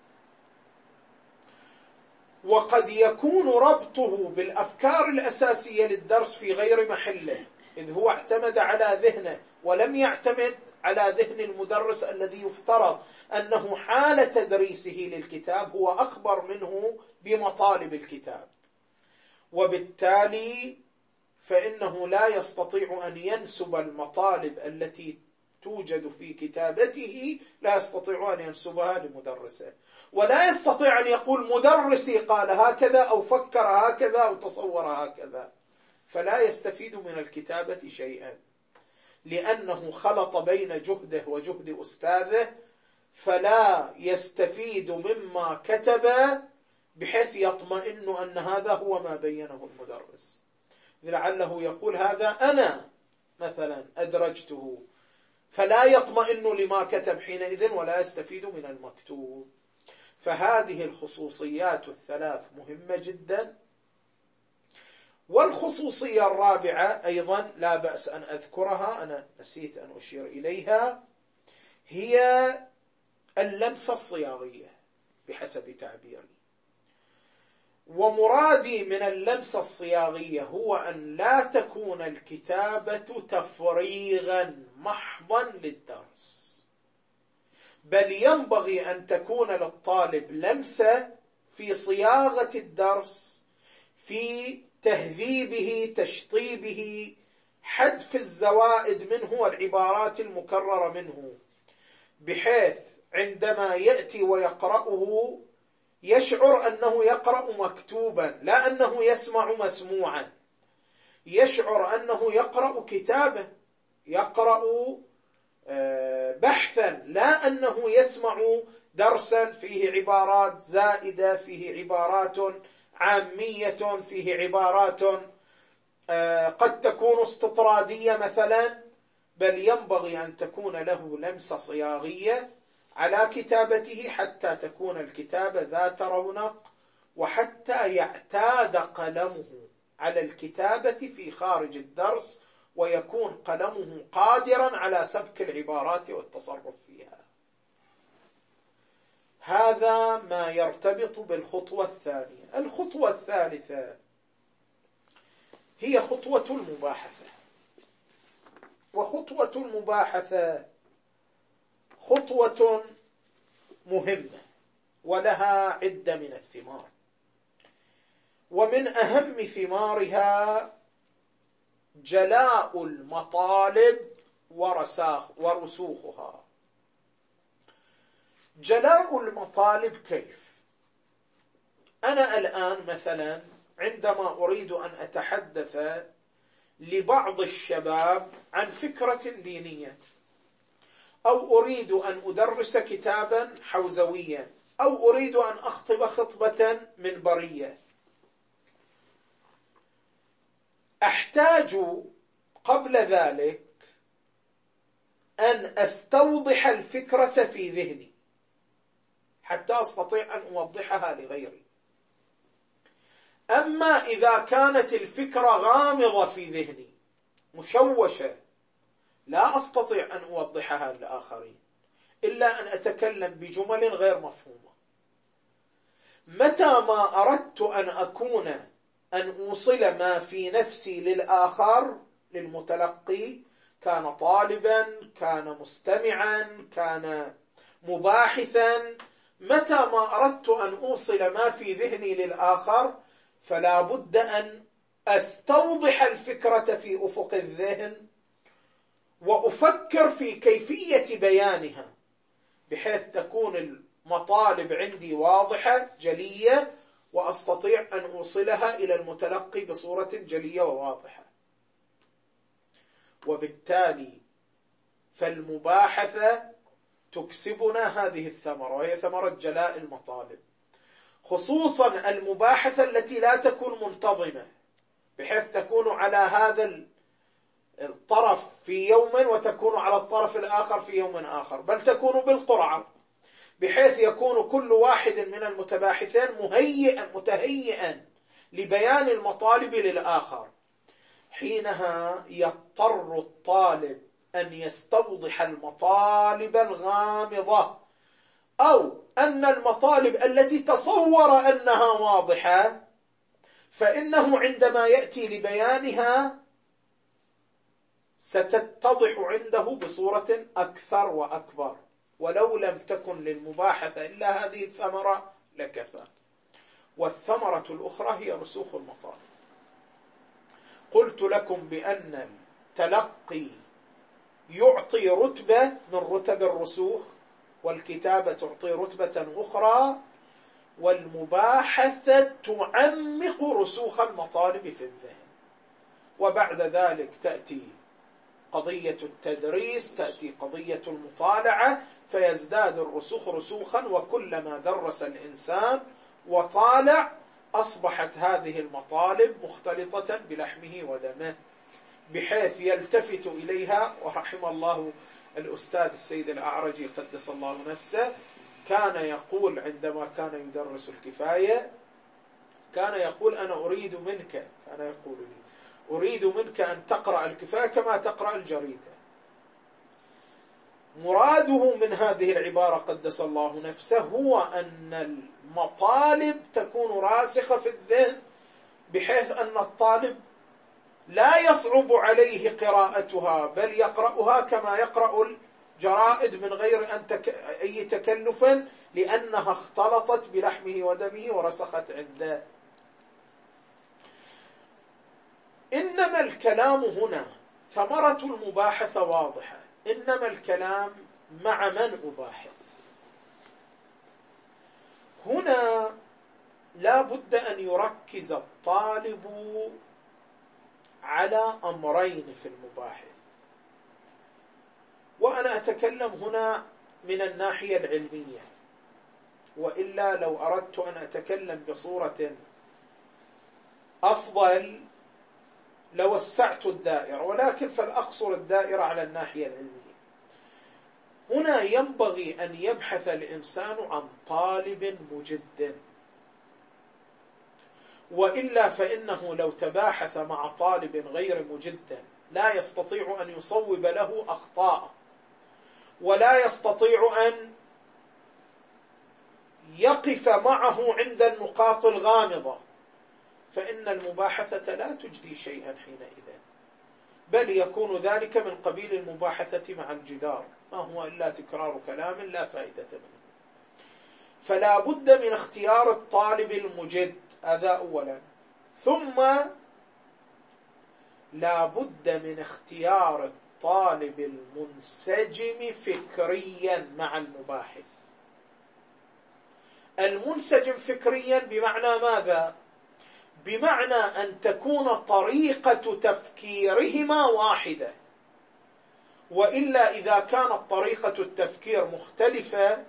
وقد يكون ربطه بالأفكار الأساسية للدرس في غير محله، إذ هو اعتمد على ذهنه ولم يعتمد على ذهن المدرس الذي يفترض أنه حال تدريسه للكتاب هو أخبر منه بمطالب الكتاب، وبالتالي فإنه لا يستطيع أن ينسب المطالب التي توجد في كتابته، لا يستطيع أن ينسبها لمدرسه، ولا يستطيع أن يقول مدرسي قال هكذا أو فكر هكذا أو تصور هكذا، فلا يستفيد من الكتابة شيئا، لأنه خلط بين جهده وجهد أستاذه، فلا يستفيد مما كتب بحيث يطمئن أن هذا هو ما بينه المدرس. لعله يقول هذا أنا مثلا أدرجته، فلا يطمئن لما كتب حينئذ ولا يستفيد من المكتوب. فهذه الخصوصيات الثلاث مهمة جدا. والخصوصية الرابعة أيضا لا بأس أن أذكرها، أنا نسيت أن أشير إليها، هي اللمسة الصياغية بحسب تعبيري. ومرادي من اللمسة الصياغية هو أن لا تكون الكتابة تفريغا محضا للدرس، بل ينبغي أن تكون للطالب لمسة في صياغة الدرس، في تهذيبه، تشطيبه، حذف الزوائد منه والعبارات المكررة منه، بحيث عندما يأتي ويقرأه يشعر أنه يقرأ مكتوبا لا أنه يسمع مسموعا، يشعر أنه يقرأ كتابا، يقرأ بحثا، لا أنه يسمع درسا فيه عبارات زائدة، فيه عبارات عامية، فيه عبارات قد تكون استطرادية مثلا، بل ينبغي أن تكون له لمسة صياغية على كتابته حتى تكون الكتابة ذات رونق، وحتى يعتاد قلمه على الكتابة في خارج الدرس، ويكون قلمه قادرا على سبك العبارات والتصرف فيها. هذا ما يرتبط بالخطوة الثانية. الخطوة الثالثة هي خطوة المباحثة. وخطوة المباحثة خطوة مهمة ولها عدة من الثمار، ومن أهم ثمارها جلاء المطالب ورسوخها. جلاء المطالب كيف؟ أنا الآن مثلا عندما أريد أن أتحدث لبعض الشباب عن فكرة دينية، أو أريد أن أدرس كتابا حوزويا، أو أريد أن أخطب خطبة منبرية، أحتاج قبل ذلك أن أستوضح الفكرة في ذهني حتى أستطيع أن أوضحها لغيري. أما إذا كانت الفكرة غامضة في ذهني مشوشة لا أستطيع أن أوضحها للآخرين إلا أن أتكلم بجمل غير مفهومة. متى ما أردت أن أكون أن أوصل ما في نفسي للآخر، للمتلقي، كان طالبا، كان مستمعا، كان مباحثا، متى ما أردت أن أوصل ما في ذهني للآخر فلا بد أن أستوضح الفكرة في أفق الذهن وأفكر في كيفية بيانها بحيث تكون المطالب عندي واضحة جلية وأستطيع أن أوصلها إلى المتلقي بصورة جلية وواضحة. وبالتالي فالمباحثة تكسبنا هذه الثمرة، وهي ثمرة جلاء المطالب، خصوصا المباحثة التي لا تكون منتظمة بحيث تكون على هذا الطرف في يوم وتكون على الطرف الآخر في يوم آخر، بل تكون بالقرعة بحيث يكون كل واحد من المتباحثين مهيئا متهيئا لبيان المطالب للآخر. حينها يضطر الطالب أن يستوضح المطالب الغامضة، أو أن المطالب التي تصور أنها واضحة فإنه عندما يأتي لبيانها ستتضح عنده بصورة أكثر وأكبر، ولو لم تكن للمباحثة إلا هذه الثمرة لكفى. والثمرة الأخرى هي رسوخ المطالب. قلت لكم بأن التلقي يعطي رتبة من رتب الرسوخ، والكتابة تعطي رتبة أخرى، والمباحثة تعمق رسوخ المطالب في الذهن. وبعد ذلك تأتي قضية التدريس، تأتي قضية المطالعة، فيزداد الرسوخ رسوخا، وكلما درس الإنسان وطالع أصبحت هذه المطالب مختلطة بلحمه ودمه بحيث يلتفت إليها. ورحم الله الأستاذ السيد الأعرجي قدس الله نفسه، كان يقول عندما كان يدرس الكفاية، كان يقول أنا أريد منك، أنا يقول لي أريد منك أن تقرأ الكفاية كما تقرأ الجريدة. مراده من هذه العبارة قدس الله نفسه هو أن المطالب تكون راسخة في الذهن بحيث أن الطالب لا يصعب عليه قراءتها، بل يقرأها كما يقرأ الجرائد من غير أن تك... أي تكلف، لأنها اختلطت بلحمه ودمه ورسخت عنده. إنما الكلام هنا ثمرة المباحثة واضحة، إنما الكلام مع من أباحث. هنا لا بد أن يركز الطالب على أمرين في المباحث، وأنا أتكلم هنا من الناحية العلمية، وإلا لو أردت أن أتكلم بصورة أفضل لوسعت الدائرة، ولكن فالأقصر الدائرة على الناحية العلمية. هنا ينبغي أن يبحث الإنسان عن طالب مجد، وإلا فإنه لو تباحث مع طالب غير مجد لا يستطيع أن يصوب له أخطاء، ولا يستطيع أن يقف معه عند النقاط الغامضة، فإن المباحثة لا تجدي شيئا حينئذ، بل يكون ذلك من قبيل المباحثة مع الجدار، ما هو إلا تكرار كلام لا فائدة منه. فلا بد من اختيار الطالب المجد، هذا أولا. ثم لا بد من اختيار الطالب المنسجم فكريا مع المباحث. المنسجم فكريا بمعنى ماذا؟ بمعنى أن تكون طريقة تفكيرهما واحدة، وإلا إذا كانت طريقة التفكير مختلفة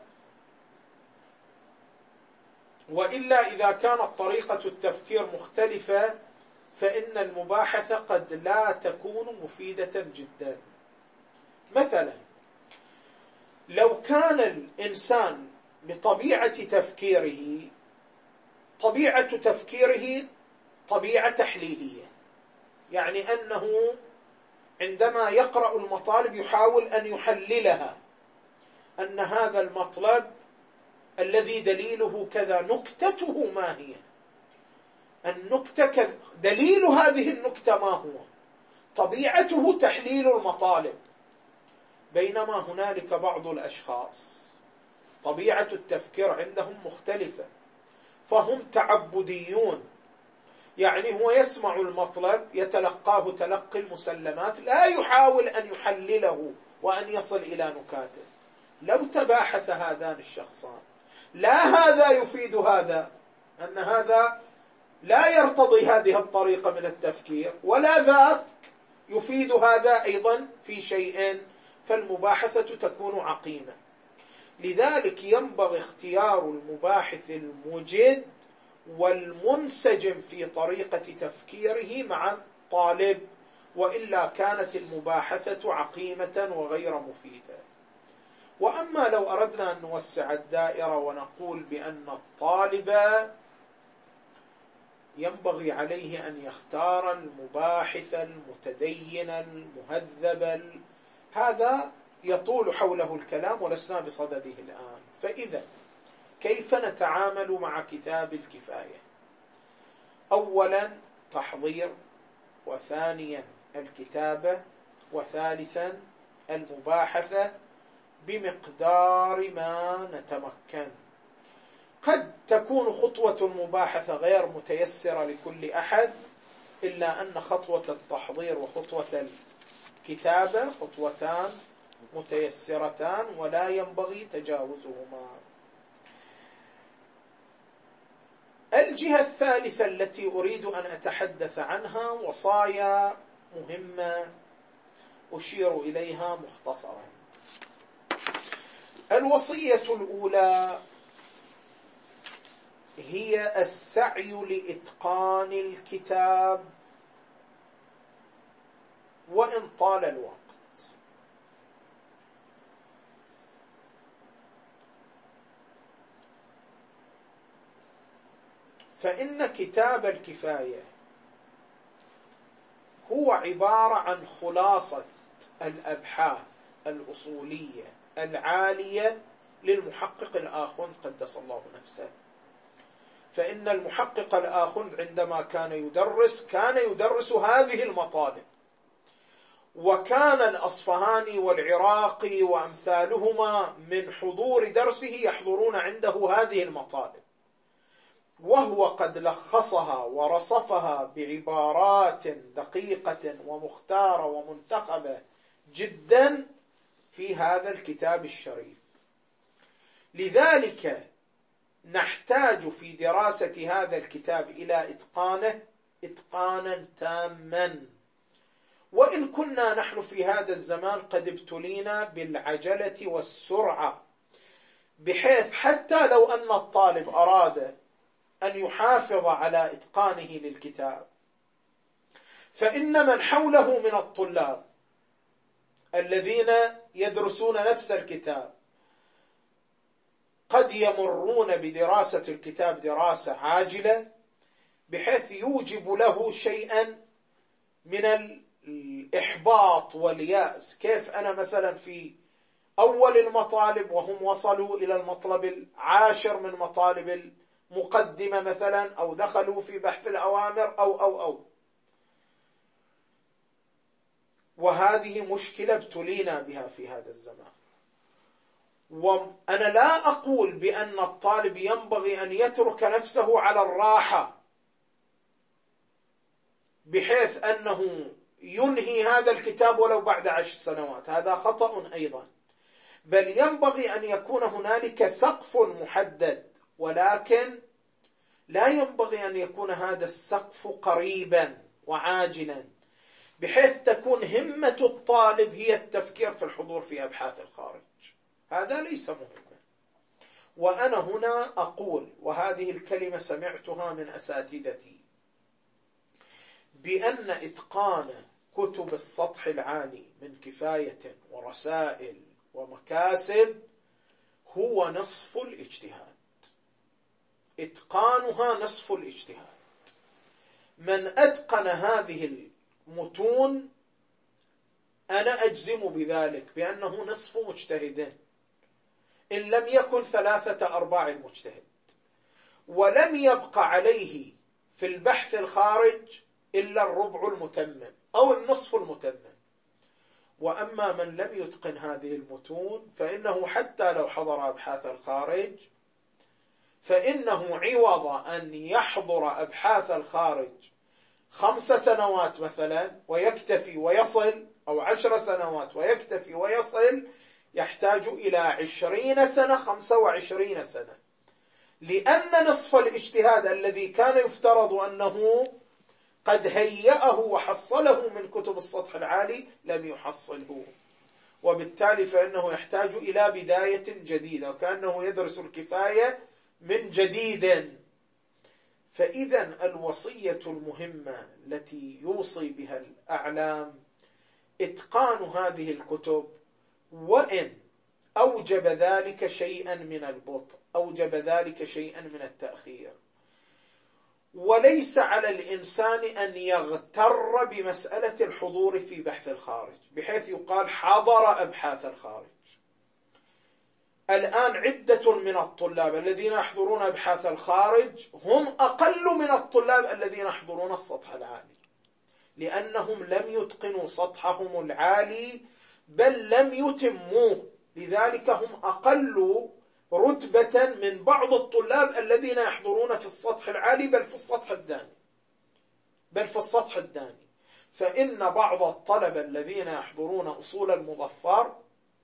وإلا إذا كانت طريقة التفكير مختلفة فإن المباحثة قد لا تكون مفيدة جدا. مثلا لو كان الإنسان بطبيعة تفكيره طبيعة تفكيره طبيعة تحليلية، يعني أنه عندما يقرأ المطالب يحاول أن يحللها، أن هذا المطلب الذي دليله كذا نكتته ما هي، النكتة كذا، دليل هذه النكتة ما هو، طبيعته تحليل المطالب. بينما هنالك بعض الأشخاص طبيعة التفكير عندهم مختلفة، فهم تعبديون، يعني هو يسمع المطلب يتلقاه تلقي المسلمات، لا يحاول أن يحلله وأن يصل إلى نكاته. لو تباحث هذان الشخصان لا هذا يفيد هذا، أن هذا لا يرتضي هذه الطريقة من التفكير، ولا ذاك يفيد هذا أيضا في شيء، فالمباحثة تكون عقيمة. لذلك ينبغي اختيار المباحث المجد والمنسجم في طريقة تفكيره مع الطالب، وإلا كانت المباحثة عقيمة وغير مفيدة. وأما لو أردنا أن نوسع الدائرة ونقول بأن الطالب ينبغي عليه أن يختار المباحث المتدين المهذب، هذا يطول حوله الكلام ولسنا بصدده الآن. فإذا كيف نتعامل مع كتاب الكفاية؟ أولا تحضير، وثانيا الكتابة، وثالثا المباحثة بمقدار ما نتمكن. قد تكون خطوة المباحثة غير متيسرة لكل أحد، إلا أن خطوة التحضير وخطوة الكتابة خطوتان متيسرتان ولا ينبغي تجاوزهما. الجهة الثالثة التي أريد أن أتحدث عنها وصايا مهمة أشير إليها مختصرا. الوصية الأولى هي السعي لإتقان الكتاب وإن طال الوقت. فإن كتاب الكفاية هو عبارة عن خلاصة الأبحاث الأصولية العالية للمحقق الآخوند قدس الله نفسه. فإن المحقق الآخوند عندما كان يدرس كان يدرس هذه المطالب، وكان الأصفهاني والعراقي وأمثالهما من حضور درسه يحضرون عنده هذه المطالب، وهو قد لخصها ورصفها بعبارات دقيقة ومختارة ومنتخبة جدا في هذا الكتاب الشريف. لذلك نحتاج في دراسة هذا الكتاب إلى إتقانه إتقانا تاما، وإن كنا نحن في هذا الزمان قد ابتلينا بالعجلة والسرعة، بحيث حتى لو أن الطالب أراد أن يحافظ على إتقانه للكتاب، فإن من حوله من الطلاب الذين يدرسون نفس الكتاب قد يمرون بدراسة الكتاب دراسة عاجلة، بحيث يوجب له شيئا من الإحباط واليأس. كيف أنا مثلا في أول المطالب وهم وصلوا إلى المطلب العاشر من مطالب المقدمة مثلا، أو دخلوا في بحث الأوامر أو أو أو وهذه مشكلة ابتلينا بها في هذا الزمان. وأنا لا أقول بأن الطالب ينبغي أن يترك نفسه على الراحة بحيث أنه ينهي هذا الكتاب ولو بعد عشر سنوات، هذا خطأ أيضا، بل ينبغي أن يكون هنالك سقف محدد، ولكن لا ينبغي أن يكون هذا السقف قريبا وعاجلا بحيث تكون همة الطالب هي التفكير في الحضور في أبحاث الخارج. هذا ليس مهما. وأنا هنا أقول، وهذه الكلمة سمعتها من أساتذتي، بأن إتقان كتب السطح العالي من كفاية ورسائل ومكاسب هو نصف الاجتهاد. إتقانها نصف الاجتهاد. من أتقن هذه المتون أنا أجزم بذلك بأنه نصف مجتهد، إن لم يكن ثلاثة أرباع المجتهد، ولم يبق عليه في البحث الخارج إلا الربع المتمم أو النصف المتمم. وأما من لم يتقن هذه المتون فإنه حتى لو حضر أبحاث الخارج فإنه عوض أن يحضر أبحاث الخارج خمس سنوات مثلا ويكتفي ويصل، أو عشر سنوات ويكتفي ويصل، يحتاج إلى عشرين سنة، خمسة وعشرين سنة، لأن نصف الاجتهاد الذي كان يفترض أنه قد هيأه وحصله من كتب السطح العالي لم يحصله، وبالتالي فإنه يحتاج إلى بداية جديدة، وكأنه يدرس الكفاية من جديد. فإذا الوصية المهمة التي يوصي بها الأعلام إتقان هذه الكتب، وإن أوجب ذلك شيئا من البطء، أوجب ذلك شيئا من التأخير. وليس على الإنسان أن يغتر بمسألة الحضور في بحث الخارج بحيث يقال حضر أبحاث الخارج. الآن عدة من الطلاب الذين يحضرون أبحاث الخارج هم أقل من الطلاب الذين يحضرون السطح العالي، لأنهم لم يتقنوا سطحهم العالي بل لم يتموه، لذلك هم أقل رتبة من بعض الطلاب الذين يحضرون في السطح العالي بل في السطح الداني بل في السطح الداني. فإن بعض الطلبة الذين يحضرون أصول المظفر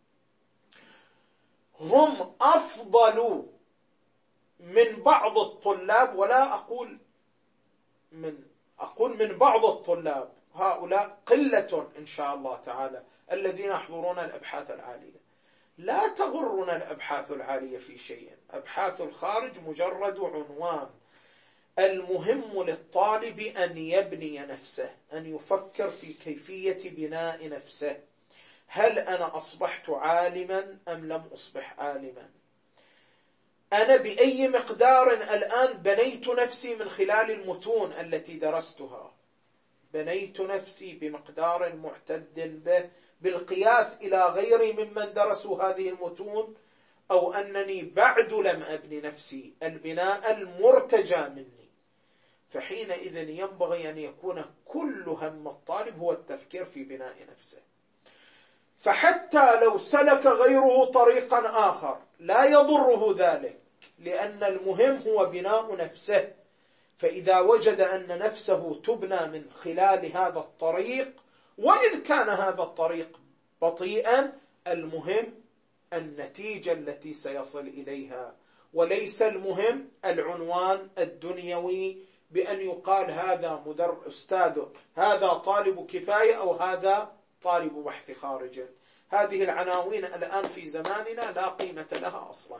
هم أفضل من بعض الطلاب، ولا أقول من أقول من بعض الطلاب، هؤلاء قلة إن شاء الله تعالى الذين يحضرون الأبحاث العالية. لا تغرنا الأبحاث العالية في شيء، أبحاث الخارج مجرد عنوان. المهم للطالب أن يبني نفسه، أن يفكر في كيفية بناء نفسه. هل أنا أصبحت عالما أم لم أصبح عالما؟ أنا بأي مقدار الآن بنيت نفسي من خلال المتون التي درستها؟ بنيت نفسي بمقدار معتد به بالقياس إلى غيري ممن درسوا هذه المتون، أو أنني بعد لم أبني نفسي البناء المرتجى مني؟ فحينئذ ينبغي أن يكون كل هم الطالب هو التفكير في بناء نفسه. فحتى لو سلك غيره طريقا آخر لا يضره ذلك، لأن المهم هو بناء نفسه. فإذا وجد أن نفسه تبنى من خلال هذا الطريق، وإن كان هذا الطريق بطيئا، المهم النتيجة التي سيصل إليها، وليس المهم العنوان الدنيوي بأن يقال هذا مدر أستاذ، هذا طالب كفاية، أو هذا طالب بحث خارج. هذه العناوين الآن في زماننا لا قيمة لها أصلا.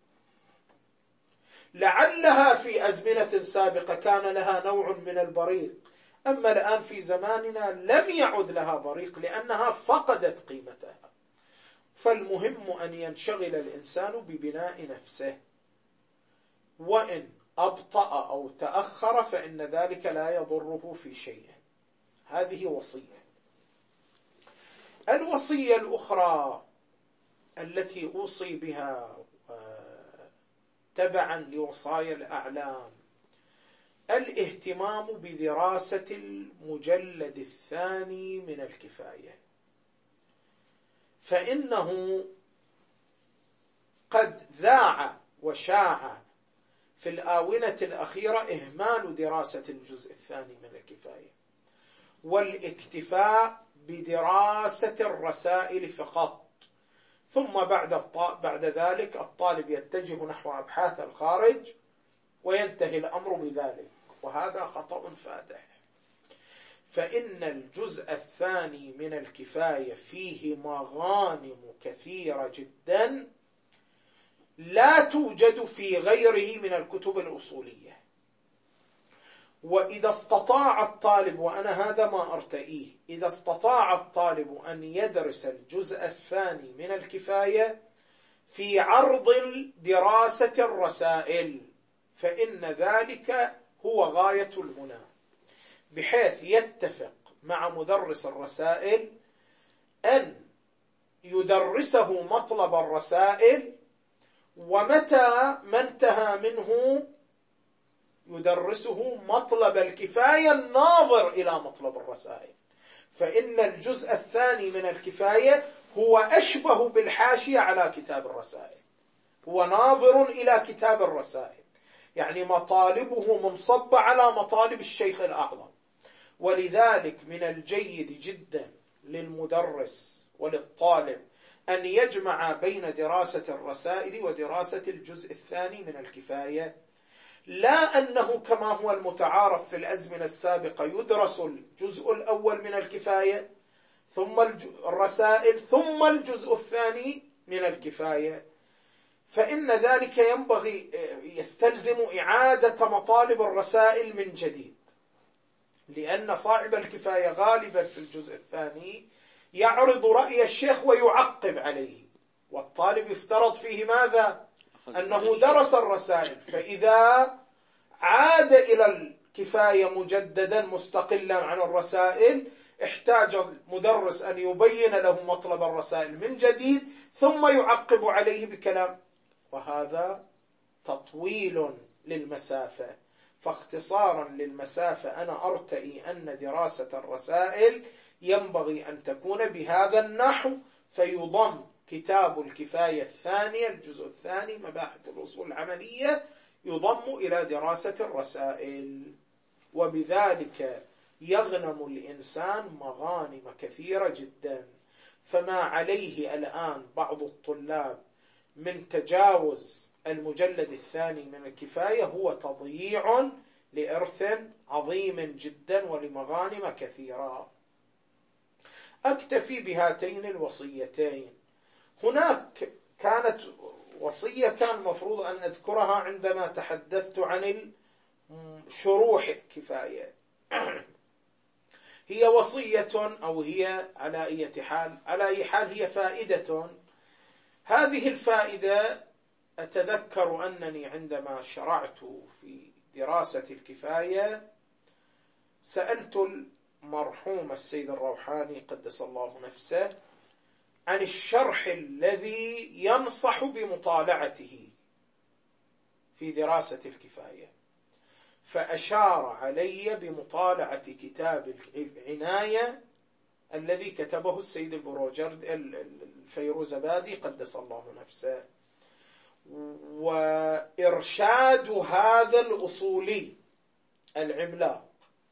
لعلها في أزمنة سابقة كان لها نوع من البريق، أما الآن في زماننا لم يعد لها بريق لأنها فقدت قيمتها. فالمهم أن ينشغل الإنسان ببناء نفسه، وإن أبطأ أو تأخر فإن ذلك لا يضره في شيء. هذه وصية. الوصية الأخرى التي أوصي بها تبعا لوصايا الأعلام الاهتمام بدراسة المجلد الثاني من الكفاية، فإنه قد ذاع وشاع في الآونة الأخيرة إهمال دراسة الجزء الثاني من الكفاية والاكتفاء بدراسة الرسائل فقط، ثم بعد بعد ذلك الطالب يتجه نحو أبحاث الخارج وينتهي الأمر بذلك، وهذا خطأ فادح. فإن الجزء الثاني من الكفاية فيه مغانم كثيرة جدا لا توجد في غيره من الكتب الأصولية. وإذا استطاع الطالب، وأنا هذا ما أرتئيه، إذا استطاع الطالب أن يدرس الجزء الثاني من الكفاية في عرض دراسة الرسائل فإن ذلك هو غاية المنى، بحيث يتفق مع مدرس الرسائل أن يدرسه مطلب الرسائل، ومتى ما انتهى منه يدرسه مطلب الكفاية الناظر إلى مطلب الرسائل. فإن الجزء الثاني من الكفاية هو أشبه بالحاشية على كتاب الرسائل، هو ناظر إلى كتاب الرسائل، يعني مطالبه منصبة على مطالب الشيخ الأعظم. ولذلك من الجيد جدا للمدرس وللطالب أن يجمع بين دراسة الرسائل ودراسة الجزء الثاني من الكفاية، لا أنه كما هو المتعارف في الأزمنة السابقة يدرس الجزء الأول من الكفاية ثم الرسائل ثم الجزء الثاني من الكفاية، فإن ذلك ينبغي يستلزم إعادة مطالب الرسائل من جديد، لأن صاحب الكفاية غالبا في الجزء الثاني يعرض رأي الشيخ ويعقب عليه، والطالب يفترض فيه ماذا؟ أنه درس الرسائل. فإذا عاد إلى الكفاية مجددا مستقلا عن الرسائل احتاج المدرس أن يبين له مطلب الرسائل من جديد ثم يعقب عليه بكلام، وهذا تطويل للمسافة. فاختصارا للمسافة أنا أرتئي أن دراسة الرسائل ينبغي أن تكون بهذا النحو، فيضم كتاب الكفاية الثانية الجزء الثاني مباحث الأصول العملية يضم إلى دراسة الرسائل، وبذلك يغنم الإنسان مغانم كثيرة جدا. فما عليه الآن بعض الطلاب من تجاوز المجلد الثاني من الكفاية هو تضييع لإرث عظيم جدا ولمغانم كثيرة. أكتفي بهاتين الوصيتين. هناك كانت وصية كان مفروض أن أذكرها عندما تحدثت عن شروح الكفاية. هي وصية أو هي على أي حال على أي حال هي فائدة. هذه الفائدة أتذكر أنني عندما شرعت في دراسة الكفاية سألت المرحوم السيد الروحاني قدس الله نفسه عن الشرح الذي ينصح بمطالعته في دراسة الكفاية، فأشار علي بمطالعة كتاب العناية الذي كتبه السيد البروجرد الفيروزبادي قدس الله نفسه، وإرشاد هذا الأصولي العملاق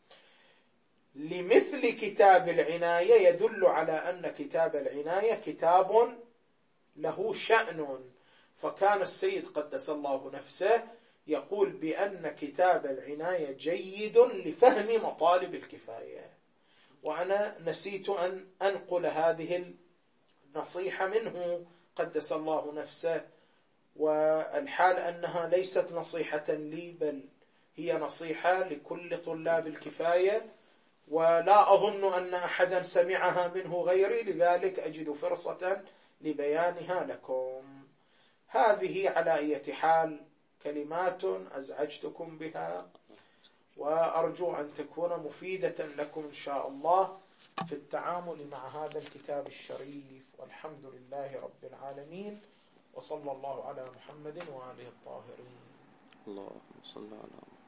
لمثل كتاب العناية يدل على أن كتاب العناية كتاب له شأن. فكان السيد قدس الله نفسه يقول بأن كتاب العناية جيد لفهم مطالب الكفاية، وأنا نسيت أن أنقل هذه النصيحة منه قدس الله نفسه، والحال أنها ليست نصيحة لي بل هي نصيحة لكل طلاب الكفاية، ولا أظن أن أحدا سمعها منه غيري، لذلك أجد فرصة لبيانها لكم. هذه على أي حال كلمات أزعجتكم بها، وأرجو أن تكون مفيدة لكم إن شاء الله في التعامل مع هذا الكتاب الشريف. والحمد لله رب العالمين، وصلى الله على محمد وآله الطاهرين. اللهم صل على محمد.